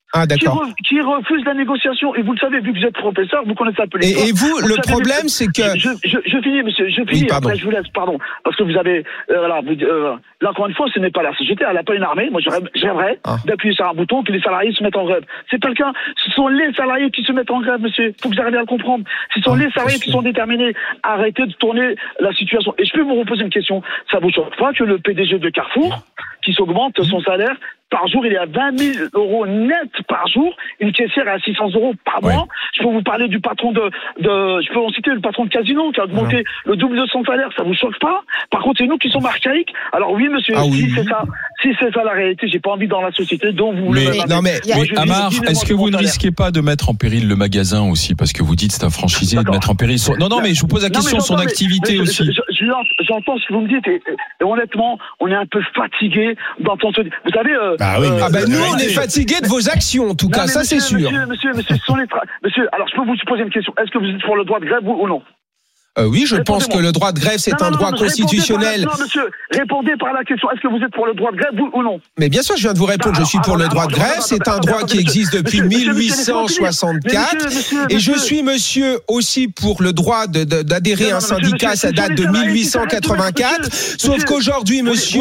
Ah, d'accord. Qui, re, qui refuse la négociation. Et vous le savez, vu que vous êtes professeur, vous connaissez un peu les Et, et vous, vous le problème, les... c'est que... Je, je, je finis, monsieur, je finis, oui, après je vous laisse, pardon. Parce que vous avez... Euh, voilà, vous, euh, là, encore une fois, ce n'est pas la société, elle n'a pas une armée. Moi, j'aimerais ah. d'appuyer sur un bouton que les salariés se mettent en grève. C'est pas le cas. Ce sont les salariés qui se mettent en grève, monsieur. Il faut que vous arriviez à le comprendre. Ce sont ah, les salariés qui sont déterminés. Arrêtez de tourner la situation. Et je peux vous reposer une question. Ça vous choque pas que le P D G de Carrefour, qui s'augmente son salaire, par jour, il est à vingt mille euros net par jour. Une caissière est à six cents euros par mois. Ouais. Je peux vous parler du patron de, de, je peux en citer le patron de Casino qui a augmenté ouais. le double de son salaire. Ça vous choque pas? Par contre, c'est nous qui sommes archaïques. Alors oui, monsieur, ah, oui. si c'est ça, si c'est ça la réalité, j'ai pas envie dans la société dont vous mais, voulez. Non mais, mais Amar, est-ce que vous ne risquez pas de mettre en péril le magasin aussi, parce que vous dites c'est un franchisé de mettre en péril son... Non, non, mais je vous pose la question, son activité mais, mais, aussi. Je, je, j'entends ce que vous me dites et, et honnêtement, on est un peu fatigué d'entendre. Vous savez. Euh, bah oui, mais ah bah nous, on est fatigué de vos actions, en tout cas, ça c'est sûr. Monsieur, monsieur, monsieur, sont les tra... monsieur, alors je peux vous poser une question. Est-ce que vous êtes pour le droit de grève, vous, ou non? Euh, oui, je pense que le droit de grève, c'est non, un non, droit non, constitutionnel. La... Non, monsieur, répondez par la question. Est-ce que vous êtes pour le droit de grève, vous ou non? Mais bien sûr, je viens de vous répondre. Bah, je suis alors, pour alors, le droit alors, de grève. C'est un droit qui existe depuis mille huit cent soixante-quatre. Et je suis, monsieur, aussi pour le droit de, de, d'adhérer à un syndicat. Ça date de mille huit cent quatre-vingt-quatre. Sauf qu'aujourd'hui, monsieur,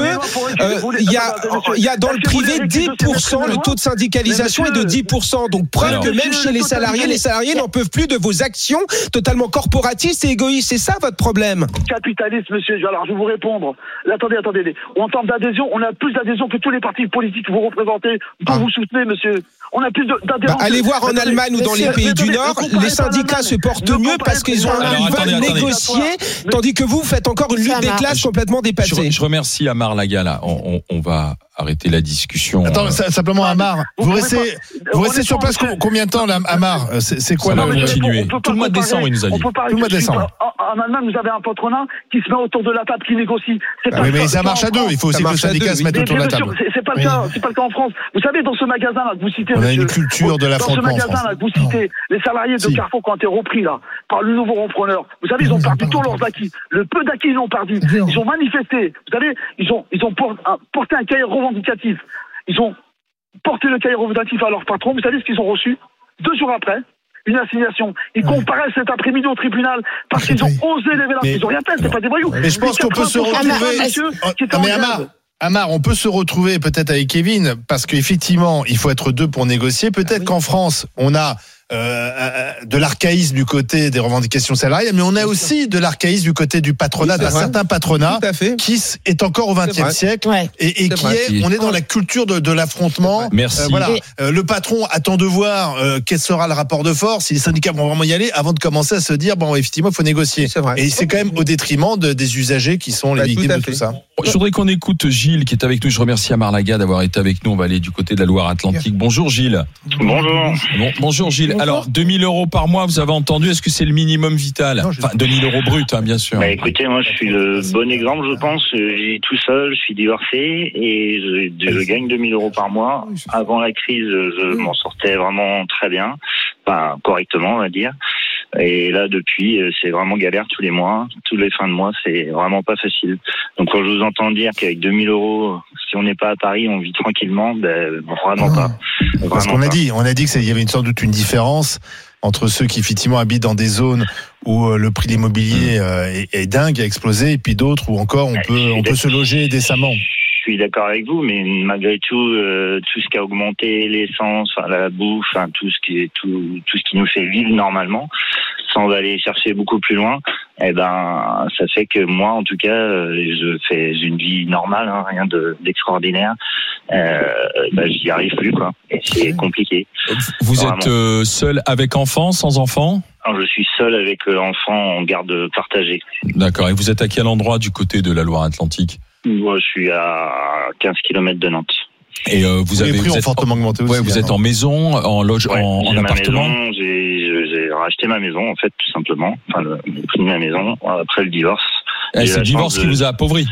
il y a, il y a dans le privé dix pour cent, le taux de syndicalisation est de dix pour cent. Donc, preuve que même chez les salariés, les salariés n'en peuvent plus de vos actions totalement corporatistes et égoïstes. C'est ça votre problème? Capitaliste, monsieur. Alors, je vais vous répondre. Attendez, attendez. En termes d'adhésion, on a plus d'adhésion que tous les partis politiques que vous représentez, que ah. vous soutenez, monsieur. On a plus d'adhésion. Bah, allez voir en Allemagne ou dans les pays du Nord, les syndicats se portent mieux parce qu'ils ont ils veulent négocier, tandis que vous faites encore une lutte des classes complètement dépassée. Je remercie Amar Lagala. On, on, on va arrêter la discussion. Attends, simplement Amar, vous restez, vous restez sur place combien de temps, là, Amar? C'est, c'est quoi le continuer? Tout le mois de décembre, il nous a dit. Tout le mois de décembre. En Allemagne, vous avez un patronat qui se met autour de la table, qui négocie. Ah mais, mais ça marche à deux. Il faut aussi que le syndicat se mette autour de la table. C'est pas le cas. C'est pas le cas en France. Vous savez, dans ce magasin-là que vous citez, on a une culture de l'affrontement. Dans ce magasin-là que vous citez, les salariés de Carrefour qui ont été repris là par le nouveau repreneur. Vous savez, ils ont perdu tous leurs acquis. Le peu d'acquis ils ont perdu. Ils ont manifesté. Vous savez, ils ont ils ont porté un cahier revendicatif. Ils ont porté le cahier revendicatif à leur patron. Vous savez ce qu'ils ont reçu deux jours après? Une assignation. Ils ouais. comparaissent cet après-midi au tribunal parce qu'ils ont osé lever la main. Ils n'ont rien fait, c'est pas des voyous. Mais je pense qu'on peut se retrouver. Mais Amar, Amar, on peut se retrouver peut-être avec Kevin parce qu'effectivement, il faut être deux pour négocier. Peut-être ah oui. qu'en France, on a Euh, de l'archaïsme du côté des revendications salariales, mais on a aussi de l'archaïsme du côté du patronat, oui, d'un certain patronat qui est encore au vingtième siècle ouais. et, et qui est, on est dans la culture de, de l'affrontement. Merci. Euh, voilà. Euh, le patron attend de voir euh, quel sera le rapport de force, si les syndicats vont vraiment y aller, avant de commencer à se dire bon, effectivement, il faut négocier. C'est vrai. Et c'est quand même au détriment de, des usagers qui sont les bah, victimes tout de tout ça. Je voudrais qu'on écoute Gilles qui est avec nous. Je remercie Amar Laga d'avoir été avec nous. On va aller du côté de la Loire-Atlantique. Bonjour Gilles. Bonjour. Bon, bonjour Gilles. Bonjour. Alors, deux mille euros par mois, vous avez entendu, est-ce que c'est le minimum vital? Enfin, deux mille euros brut, hein, bien sûr. Bah, écoutez, moi, je suis le bon exemple, je pense. J'ai tout seul, je suis divorcé et je, je gagne deux mille euros par mois. Avant la crise, je m'en sortais vraiment très bien. Enfin, correctement, on va dire. Et là, depuis, c'est vraiment galère tous les mois. Tous les fins de mois, c'est vraiment pas facile. Donc, quand je vous entends dire qu'avec deux mille euros, si on n'est pas à Paris, on vit tranquillement, ben, vraiment pas. Vraiment Parce qu'on pas. a dit, on a dit qu'il y avait une, sans doute une différence entre ceux qui effectivement habitent dans des zones où le prix de l'immobilier est, est dingue, a explosé, et puis d'autres où encore on peut, on peut se loger décemment. Je suis d'accord avec vous, mais malgré tout, euh, tout ce qui a augmenté, l'essence, enfin, la bouffe, enfin, tout ce qui est tout, tout ce qui nous fait vivre normalement, sans aller chercher beaucoup plus loin, eh ben, ça fait que moi, en tout cas, je fais une vie normale, hein, rien de, d'extraordinaire. Euh, ben, j'y arrive plus, quoi. Et c'est compliqué. Vous Vraiment. êtes euh, seul avec enfant, sans enfant? Alors, je suis seul avec l'enfant en garde partagée. D'accord. Et vous êtes à quel endroit du côté de la Loire-Atlantique? Moi, je suis à quinze kilomètres de Nantes. Et euh, vous les avez prix vous ont êtes, fortement augmenté aussi. Ouais, vous êtes en maison, en loge, ouais, en, en appartement. Maison, j'ai, j'ai racheté ma maison en fait, tout simplement. Enfin, le, le prix de ma maison après le divorce. Et c'est le divorce de... qui vous a appauvri.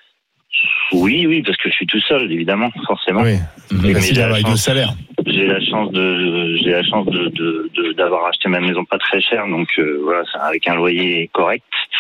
Oui, oui, parce que je suis tout seul, évidemment, forcément. Oui. Mais, mais j'ai, avec le salaire. j'ai la chance de, j'ai la chance de, de, de d'avoir acheté ma maison pas très chère, donc euh, voilà, avec un loyer correct.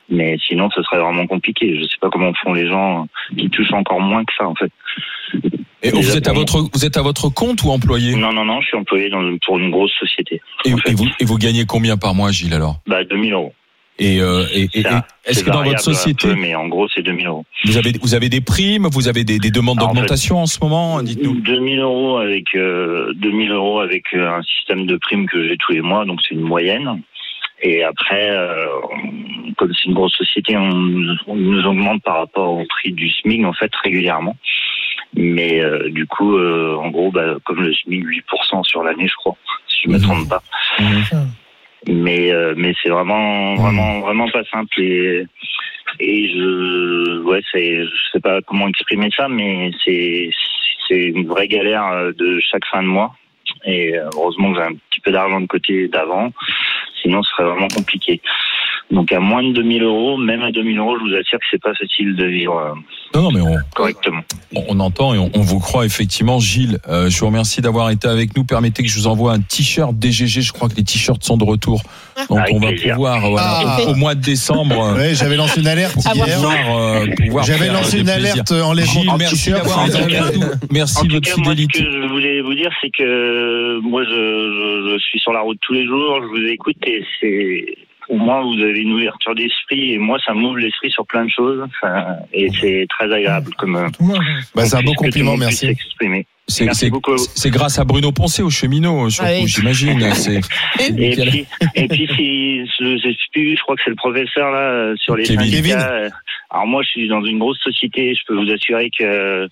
Mais sinon, ce serait vraiment compliqué. Je sais pas comment font les gens qui touchent encore moins que ça, en fait. Et vous êtes à votre, vous êtes à votre compte ou employé? Non, non, non, je suis employé dans, pour une grosse société. Et, et vous, et vous gagnez combien par mois, Gilles, alors? Bah, deux mille euros. Et, euh, et, et, Ça, et est-ce que dans votre société, peu, mais en gros, c'est deux mille euros. Vous avez, vous avez des primes, vous avez des, des demandes Alors, d'augmentation en, fait, en ce moment? Dites-nous. deux mille euros avec, euh, deux mille euros avec un système de primes que j'ai tous les mois, donc c'est une moyenne. Et après, euh, comme c'est une grosse société, on, on nous augmente par rapport au prix du SMIC, en fait, régulièrement. Mais euh, du coup, euh, en gros, bah, comme le SMIC, huit pour cent sur l'année, je crois, si je me trompe pas. Mmh. Mais euh, mais c'est vraiment vraiment vraiment pas simple et et je ouais c'est je sais pas comment exprimer ça, mais c'est c'est une vraie galère de chaque fin de mois. Et heureusement que j'ai un petit peu d'argent de côté d'avant, sinon ce serait vraiment compliqué. Donc à moins de deux mille euros, même à deux mille euros, je vous assure que c'est pas facile de vivre euh, non, non, mais on, correctement. On, on entend et on, on vous croit effectivement. Gilles, euh, je vous remercie d'avoir été avec nous. Permettez que je vous envoie un t-shirt D G G. Je crois que les t-shirts sont de retour. Donc avec on va plaisir. pouvoir voilà, ah. au, au mois de décembre. Ouais, j'avais lancé une alerte hier. Pouvoir, euh, pouvoir j'avais lancé une alerte en les Gilles, merci d'avoir été avec nous. Merci de votre cas, fidélité. Moi, ce que je voulais vous dire, c'est que moi, je, je, je suis sur la route tous les jours. Je vous écoute et c'est au moins vous avez une ouverture d'esprit et moi ça m'ouvre l'esprit sur plein de choses enfin, et c'est très agréable comme bah, c'est un beau compliment, merci. C'est, c'est, c'est grâce à Bruno Poncet au cheminot, surtout, ah oui. j'imagine. C'est... Et, puis, et puis, si, je, je, je, je crois que c'est le professeur là sur les Kevin. syndicats. Alors moi, je suis dans une grosse société. Je peux vous assurer que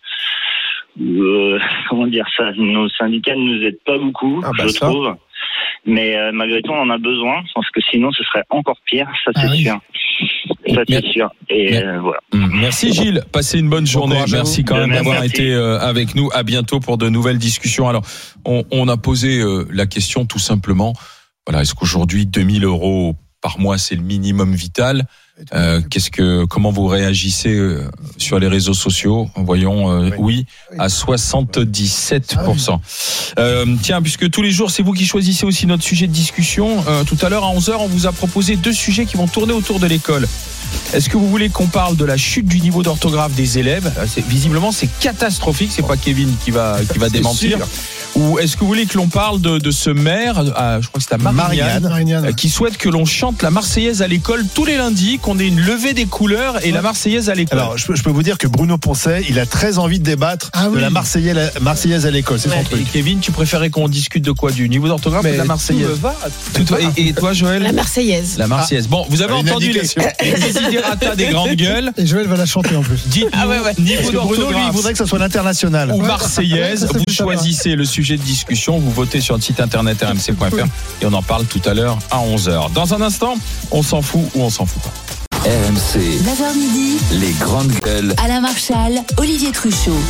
euh, comment dire ça, nos syndicats ne nous aident pas beaucoup, ah bah je ça. trouve. Mais euh, malgré tout, on en a besoin, parce que sinon, ce serait encore pire, ça c'est ah oui. sûr. Ça c'est Merci. sûr. Et euh, voilà. Merci Gilles, passez une bonne journée. Bon Merci quand même d'avoir merci. été euh, avec nous. À bientôt pour de nouvelles discussions. Alors, on, on a posé euh, la question tout simplement. Voilà, est-ce qu'aujourd'hui deux mille euros par mois c'est le minimum vital? Euh, qu'est-ce que, comment vous réagissez euh, sur les réseaux sociaux? Voyons, euh, oui, à soixante-dix-sept pour cent. Euh, tiens, puisque tous les jours, c'est vous qui choisissez aussi notre sujet de discussion. Euh, tout à l'heure, à onze heures, on vous a proposé deux sujets qui vont tourner autour de l'école. Est-ce que vous voulez qu'on parle de la chute du niveau d'orthographe des élèves? c'est, Visiblement, c'est catastrophique. C'est pas Kevin qui va, qui va démentir. Ou est-ce que vous voulez que l'on parle de, de ce maire, à, je crois que c'est à Marignane, Marignane, qui souhaite que l'on chante la Marseillaise à l'école tous les lundis, qu'on ait une levée des couleurs et ouais. la Marseillaise à l'école? Alors, je peux, je peux vous dire que Bruno Poncet, il a très envie de débattre ah, de oui. la Marseillaise, la Marseillaise à l'école. C'est ouais. son truc. Et Kevin, tu préférais qu'on discute de quoi? Du niveau d'orthographe ou de la Marseillaise? Va, tout, et, et toi, Joël? La Marseillaise. La Marseillaise. Bon, vous avez ah, entendu les, les desiderata des grandes gueules. Et Joël va la chanter en plus. Dites-nous, ah ouais, ouais. niveau d'orthographe. Bruno, lui, il voudrait que ça soit l'international. Ou Marseillaise. Vous choisissez le sujet de discussion. Vous votez sur le site internet r m c point f r et on en parle tout à l'heure à onze heures. Dans un instant, on s'en fout ou on s'en fout pas. R M C, neuf heures midi, les grandes gueules. Alain Marchal, Olivier Truchot.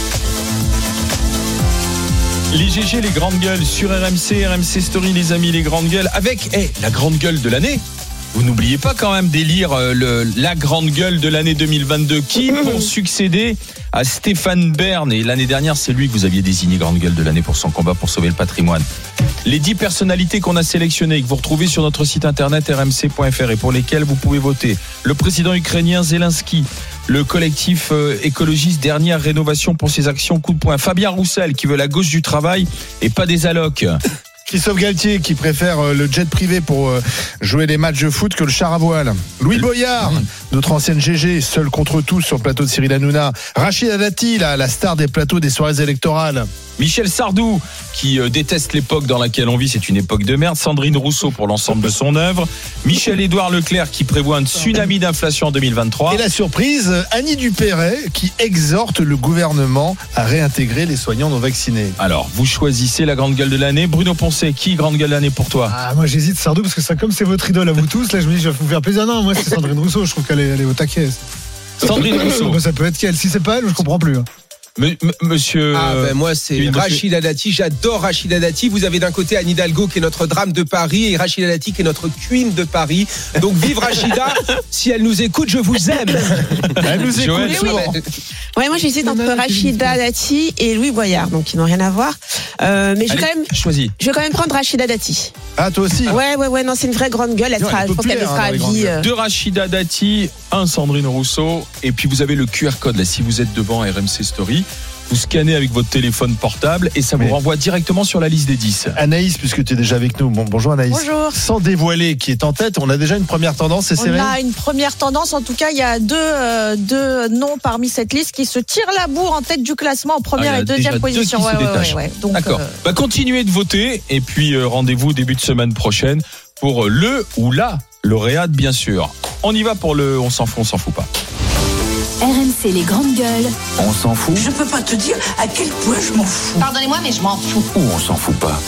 Les G G, les grandes gueules sur R M C, R M C Story, les amis, les grandes gueules. Avec hey, la grande gueule de l'année. Vous n'oubliez pas quand même d'élire le, la grande gueule de l'année deux mille vingt-deux. Qui pour succéder à Stéphane Bern? Et l'année dernière, c'est lui que vous aviez désigné grande gueule de l'année pour son combat pour sauver le patrimoine. Les dix personnalités qu'on a sélectionnées, que vous retrouvez sur notre site internet r m c point f r et pour lesquelles vous pouvez voter. Le président ukrainien Zelensky, le collectif écologiste Dernière Rénovation pour ses actions coup de poing, Fabien Roussel qui veut la gauche du travail et pas des allocs. Christophe Galtier qui préfère le jet privé pour jouer les matchs de foot que le char à voile. Louis Boyard, notre ancienne G G, seul contre tous sur le plateau de Cyril Hanouna. Rachida Dati, la, la star des plateaux des soirées électorales. Michel Sardou, qui euh, déteste l'époque dans laquelle on vit, c'est une époque de merde. Sandrine Rousseau pour l'ensemble de son œuvre. Michel-Édouard Leclerc qui prévoit un tsunami d'inflation en deux mille vingt-trois. Et la surprise, Annie Dupéret qui exhorte le gouvernement à réintégrer les soignants non vaccinés. Alors, vous choisissez la grande gueule de l'année. Bruno Poncet, qui grande gueule de l'année pour toi? Ah, moi j'hésite Sardou parce que ça, comme c'est votre idole à vous tous, là je me dis je vais vous faire plaisir. Non, moi c'est Sandrine Rousseau, je trouve qu'elle est, elle est au taquet. Sandrine Rousseau. Ça peut être qu'elle. Si c'est pas elle, je comprends plus. M- m- monsieur. Ah ben moi c'est Rachida Dati, j'adore Rachida Dati. Vous avez d'un côté Anne Hidalgo qui est notre drame de Paris et Rachida Dati qui est notre queen de Paris. Donc vive Rachida, si elle nous écoute, je vous aime. Elle nous écoute Oui, souvent. oui. Ouais, moi j'hésite entre Rachida Dati et Louis Boyard, donc ils n'ont rien à voir. Euh, mais je vais Allez, quand même, choisis. je vais quand même prendre Rachida Dati. Ah, toi aussi. Ouais, ouais, ouais, non, c'est une vraie grande gueule. Elle Non, sera, elle est je pense qu'elle populaire, sera hein, à dans les grandes vie. gueules. euh, Deux Rachida Dati, un Sandrine Rousseau, et puis vous avez le Q R code là. Si vous êtes devant R M C Story, vous scannez avec votre téléphone portable et ça vous Mais- renvoie directement sur la liste des dix. Anaïs, puisque tu es déjà avec nous. Bon, bonjour Anaïs. Bonjour. Sans dévoiler qui est en tête, on a déjà une première tendance, c'est On serré. a une première tendance, en tout cas, il y a deux, euh, deux noms parmi cette liste qui se tirent la bourre en tête du classement en première Ah, il y a et deuxième déjà deux position. qui se Ouais, ouais, détachent. ouais, ouais. Donc, D'accord. euh, Bah, continuez de voter et puis euh, rendez-vous début de semaine prochaine pour le ou la lauréate, bien sûr. On y va pour le on s'en fout, on s'en fout pas. R M C les grandes gueules. On s'en fout Je peux pas te dire à quel point je m'en fous. Pardonnez-moi, mais je m'en fous. ou on s'en fout pas?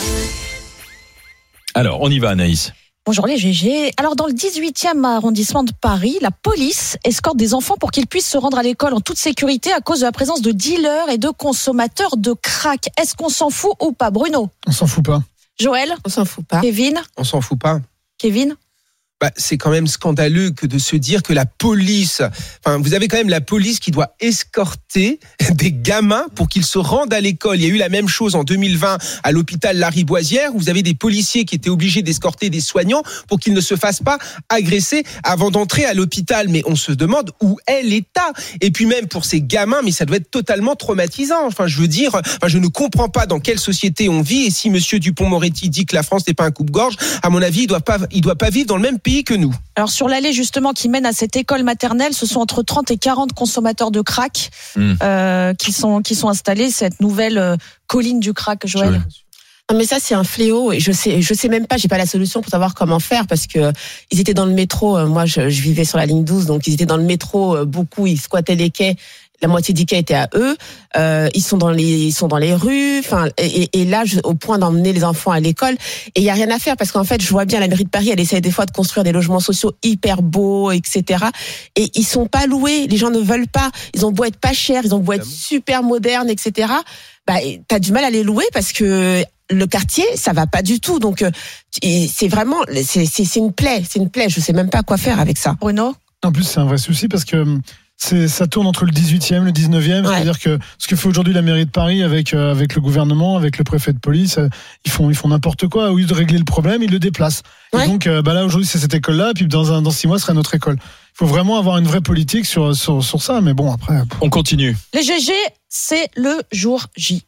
Alors, on y va, Anaïs. bonjour les G G. Alors, dans le dix-huitième arrondissement de Paris, la police escorte des enfants pour qu'ils puissent se rendre à l'école en toute sécurité à cause de la présence de dealers et de consommateurs de crack. Est-ce qu'on s'en fout ou pas, Bruno? On s'en fout pas. Joël? On s'en fout pas. Kevin? On s'en fout pas. Kevin? Bah, c'est quand même scandaleux que de se dire que la police, enfin, vous avez quand même la police qui doit escorter des gamins pour qu'ils se rendent à l'école. Il y a eu la même chose en deux mille vingt à l'hôpital Lariboisière, où vous avez des policiers qui étaient obligés d'escorter des soignants pour qu'ils ne se fassent pas agresser avant d'entrer à l'hôpital. Mais on se demande où est l'État. Et puis même pour ces gamins, mais ça doit être totalement traumatisant. Enfin, je veux dire, enfin, je ne comprends pas dans quelle société on vit. Et si Monsieur Dupond-Moretti dit que la France n'est pas un coupe-gorge, à mon avis, il doit pas, il doit pas vivre dans le même pays que nous. Alors, sur l'allée, justement, qui mène à cette école maternelle, ce sont entre trente et quarante consommateurs de crack Mmh. euh, qui sont, qui sont installés, cette nouvelle euh, colline du crack, Joël. Non, mais ça, c'est un fléau et je sais, je sais même pas, j'ai pas la solution pour savoir comment faire parce que ils étaient dans le métro. euh, Moi, je, je vivais sur la ligne douze, donc ils étaient dans le métro, euh, beaucoup, ils squattaient les quais. La moitié des quais était à eux. Euh, ils sont dans les, ils sont dans les rues. Enfin, et, et là, je, au point d'emmener les enfants à l'école. Et il y a rien à faire parce qu'en fait, je vois bien la mairie de Paris, elle essaie des fois de construire des logements sociaux hyper beaux, et cetera. Et ils sont pas loués. Les gens ne veulent pas. Ils ont beau être pas chers, ils ont beau être super modernes, et cetera. Bah, t'as du mal à les louer parce que le quartier, ça va pas du tout. Donc, c'est vraiment, c'est, c'est, c'est une plaie, c'est une plaie. Je sais même pas quoi faire avec ça. Bruno? En plus, c'est un vrai souci parce que c'est, ça tourne entre le dix-huitième, le dix-neuvième. Ouais. C'est-à-dire que ce que fait aujourd'hui la mairie de Paris avec euh, avec le gouvernement, avec le préfet de police, euh, ils font ils font n'importe quoi. Au lieu de régler le problème, ils le déplacent. Ouais. Et donc, euh, bah là aujourd'hui, c'est cette école-là, puis dans un dans six mois, ce sera notre école. Il faut vraiment avoir une vraie politique sur sur sur ça. Mais bon, après, on continue. Les G G, c'est le jour J.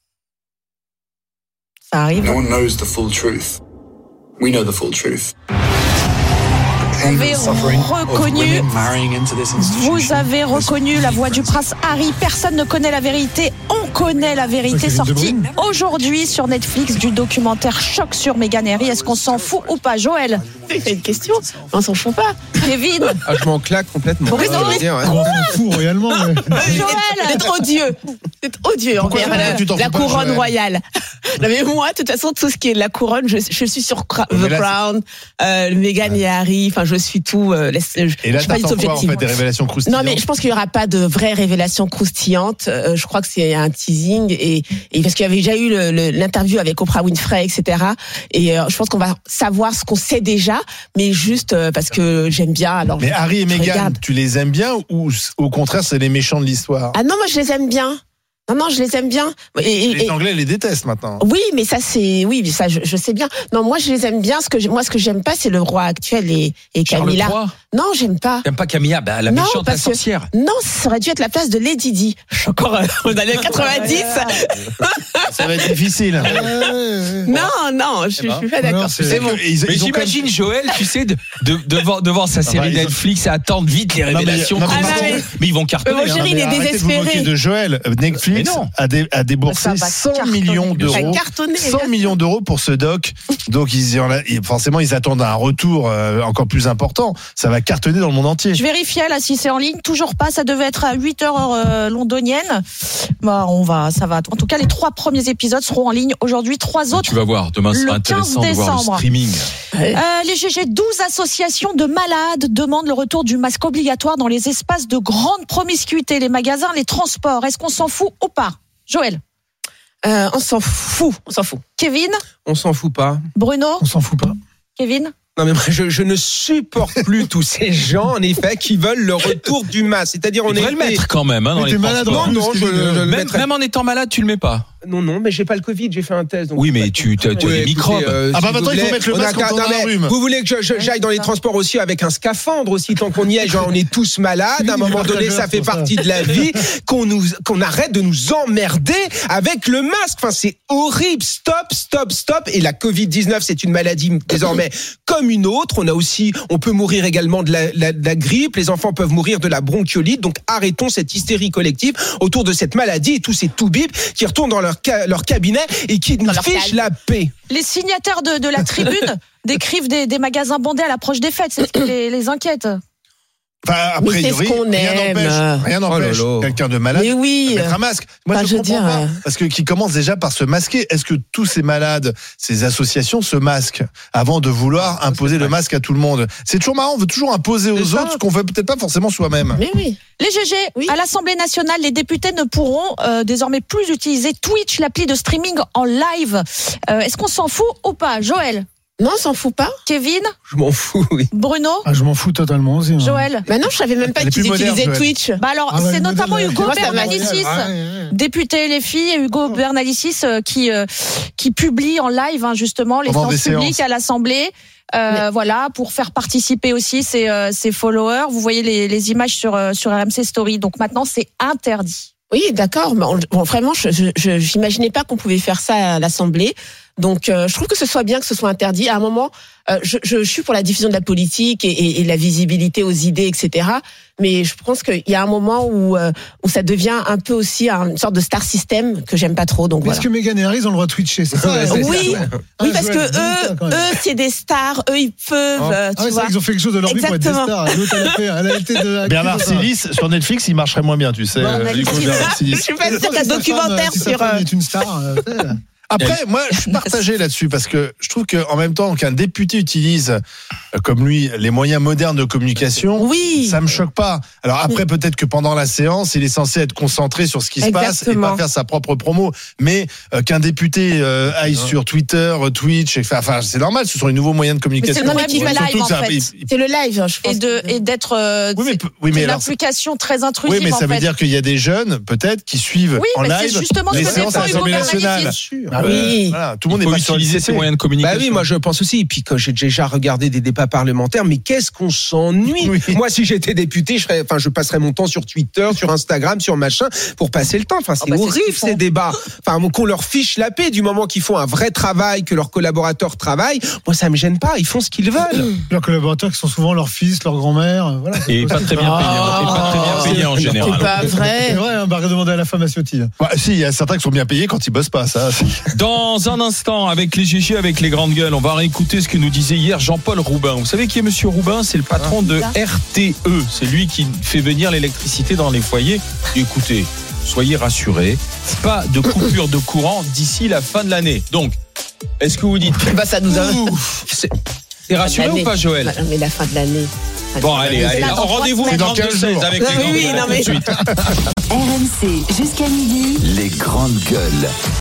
Ça arrive. No one knows the full truth. We know the full truth. Vous avez reconnu, vous avez reconnu la voix du prince Harry. Personne ne connaît la vérité. On connaît la vérité. Sortie aujourd'hui sur Netflix du documentaire Choc sur Meghan et Harry. Est-ce qu'on s'en fout ou pas, Joël? C'est une question. On s'en fout pas. Kevin? Ah, je m'en claque complètement. Bruno? On s'en fout royalement. Mais... Joël? C'est odieux. C'est odieux envers la, la couronne Joël. royale. Non mais moi, de toute façon, tout ce qui est de la couronne, je, je suis sur The Crown, euh, Meghan et Harry. Enfin, je suis tout. Euh, je, et là, je suis pas quoi, en fait, des révélations croustillantes. Non, mais je pense qu'il y aura pas de vraies révélations croustillantes. Euh, je crois que c'est un teasing et, et parce qu'il y avait déjà eu le, le, l'interview avec Oprah Winfrey, et cetera. Et euh, je pense qu'on va savoir ce qu'on sait déjà, mais juste euh, parce que j'aime bien. Alors. Mais Harry et Meghan, regarde. Tu les aimes bien ou au contraire, c'est les méchants de l'histoire? Ah non, moi je les aime bien. Non, non, je les aime bien. Et, les et, Anglais les détestent maintenant. Oui, mais ça c'est, oui, mais ça je, je sais bien. Non, moi je les aime bien. Ce que je, moi, ce que j'aime pas, c'est le roi actuel et, et Camilla. Charles trois. Non, j'aime pas. T'aimes pas Camilla, bah la non, méchante la sorcière. Que, non, ça aurait dû être la place de Lady Di. Je suis encore dans les quatre-vingt-dix. Ça va être difficile. non, non, je, je suis pas d'accord. Non, c'est, c'est bon. Ils, mais ils j'imagine comme... Joël, tu sais, de, de, devant, devant sa série ah bah, Netflix, ont... à attendre vite les révélations. Non, mais, non, mais, mais, mais ils vont cartonner. Mon chéri, il est désespéré. De Joël, Netflix a, dé, a déboursé cent millions d'euros. cent millions d'euros pour ce doc. Donc ils, forcément, ils attendent un retour encore plus important. Ça va cartonner dans le monde entier. Je vérifie là si c'est en ligne. Toujours pas. Ça devait être à huit heures euh, londonienne. Bah, on va, ça va. En tout cas, les trois premiers épisodes seront en ligne aujourd'hui. Trois autres. Tu vas voir. Demain sera intéressant de voir le streaming. Euh, les G G, douze associations de malades demandent le retour du masque obligatoire dans les espaces de grande promiscuité, les magasins, les transports. Est-ce qu'on s'en fout ou ou pas? Joël? Euh, on s'en fout, on s'en fout. Kevin? On s'en fout pas. Bruno? On s'en fout pas. Kevin? Non mais je, je ne supporte plus tous ces gens en effet qui veulent le retour du masque. C'est-à-dire on est. Tu devrais le mettre quand même hein, dans les transports. Non non, je, je, je même, même en étant malade, tu le mets pas. Non non, mais j'ai pas le Covid, j'ai fait un test. Donc oui mais tu as des microbes. Euh, ah bah maintenant il faut mettre le masque quand on a un rhume. Vous voulez que je, je, j'aille dans les transports aussi avec un scaphandre aussi tant qu'on y est. Genre on est tous malades. À un moment donné, ça fait partie de la vie. Qu'on nous qu'on arrête de nous emmerder avec le masque. Enfin c'est horrible. Stop stop stop. Et la covid dix-neuf c'est une maladie désormais comme une autre. On a aussi, on peut mourir également de la, la, de la grippe. Les enfants peuvent mourir de la bronchiolite. Donc arrêtons cette hystérie collective autour de cette maladie et tous ces toubibs qui retournent dans leur ca- leur cabinet et qui nous fichent la paix. Les signataires de, de la tribune décrivent des, des magasins bondés à l'approche des fêtes. C'est ce qui les, les inquiète. Enfin, a mais priori, c'est ce qu'on rien aime. n'empêche, rien n'empêche Oh là là. quelqu'un de malade Mais oui. de mettre un masque. Moi, Enfin, je je veux comprends dire, pas. euh, Parce que qui commence déjà par se masquer. Est-ce que tous ces malades, ces associations se masquent avant de vouloir imposer le masque à tout le monde? C'est toujours marrant. On veut toujours imposer aux C'est ça. autres ce qu'on fait peut-être pas forcément soi-même. Mais oui. Les G G, Oui. à l'Assemblée nationale, les députés ne pourront euh, désormais plus utiliser Twitch, l'appli de streaming en live. Euh, est-ce qu'on s'en fout ou pas? Joël? Non, on s'en fout pas. Kevin? Je m'en fous. Oui. Bruno? Ah, je m'en fous totalement aussi. moi. Joël? Bah non, je savais même pas Elle est qu'ils plus moderne, utilisaient Joël. Twitch. Bah alors, Ah ouais, c'est le notamment modèle, Hugo moi, ça m'a- Bernalicis, Ah, ouais, ouais. député Les Filles, Hugo Bernalicis, euh, qui euh, qui publie en live hein, justement les Pendant séances des publiques séances. à l'Assemblée. Euh, voilà, pour faire participer aussi ses, euh, ses followers. Vous voyez les, les images sur euh, sur R M C Story. Donc maintenant, c'est interdit. Oui, d'accord. Mais on- bon, vraiment, je, je, je- j'imaginais pas qu'on pouvait faire ça à l'Assemblée. Donc, euh, je trouve que ce soit bien que ce soit interdit. À un moment, euh, je, je, je suis pour la diffusion de la politique et, et, et la visibilité aux idées, et cetera. Mais je pense qu'il y a un moment où euh, où ça devient un peu aussi une sorte de star system que j'aime pas trop. Donc Mais voilà. est-ce que Meghan et Harry ils ont le droit de twitcher? C'est ça, Ouais, c'est Oui, ça. oui, Ah, parce Joël, que dis ça, eux, quand même. eux, c'est des stars. Eux, ils peuvent. euh, Ah tu ouais, c'est vois. vrai qu'ils ont fait quelque chose de leur vie pour être des Exactement. stars. L'autre, elle a fait, elle a été de. Bernard Silis sur Netflix, il marcherait moins bien, tu sais. Bernard euh, Hugo Silis. Bernard Silis. Je suis pas sûre Si qu'un sa documentaire femme, si sa sur. femme euh, est une star. euh, tu sais. Après, moi, je suis partagé là-dessus parce que je trouve qu'en même temps qu'un député utilise, euh, comme lui, les moyens modernes de communication, Oui. ça me choque pas. Alors après, peut-être que pendant la séance, il est censé être concentré sur ce qui se passe et Exactement. pas faire sa propre promo. Mais euh, qu'un député euh, aille sur Twitter, Twitch, et, enfin, c'est normal. Ce sont les nouveaux moyens de communication. Mais c'est le problème du Surtout live, que ça- en fait. il- C'est le live, je pense. Et de et d'être euh, Oui, mais, c'est- oui, mais c'est une alors, application très intrusive. oui, mais ça en veut fait. dire qu'il y a des jeunes, peut-être, qui suivent Oui, en mais c'est live justement ce les que séances à défend Hugo l'Assemblée nationale. Bernalicis. Ah oui. Voilà, tout le monde Il n'est faut pas sur utiliser les ces moyens de Bah communication. oui, moi je pense aussi. Et puis quand j'ai déjà regardé des débats parlementaires, mais qu'est-ce qu'on s'ennuie. Oui. Moi, si j'étais député, je serais, enfin, je passerais mon temps sur Twitter, sur Instagram, sur machin, pour passer le temps. Enfin, c'est bah, c'est ce horrible qu'ils font. ces débats. Enfin, qu'on leur fiche la paix du moment qu'ils font un vrai travail, que leurs collaborateurs travaillent. Moi, ça me gêne pas. Ils font ce qu'ils veulent. Leurs collaborateurs qui sont souvent leurs fils, leur grand-mère. euh, Voilà, Et pas très bien payé. Et pas très bien payé en général. C'est pas C'est vrai. vrai, on va demander à la femme à Ciotti. Ouais, si, il y a certains qui sont bien payés quand ils bossent pas, ça. Dans un instant, avec les G G, avec les grandes gueules, on va réécouter ce que nous disait hier Jean-Paul Roubin. Vous savez qui est Monsieur Roubin? C'est le patron de R T E. C'est lui qui fait venir l'électricité dans les foyers. Écoutez, soyez rassurés, pas de coupure de courant d'ici la fin de l'année. Donc, est-ce que vous dites Bah, ça nous a. Ouf, c'est- T'es rassuré ou pas, Joël? Bah, mais la fin de l'année. Bon, allez, allez, là, dans trois rendez-vous le semaines. Dans quinze trente-deux seize jours. avec Non, les mais grandes oui, gueules. non, À tout de mais- suite. R M C jusqu'à midi. Les grandes gueules.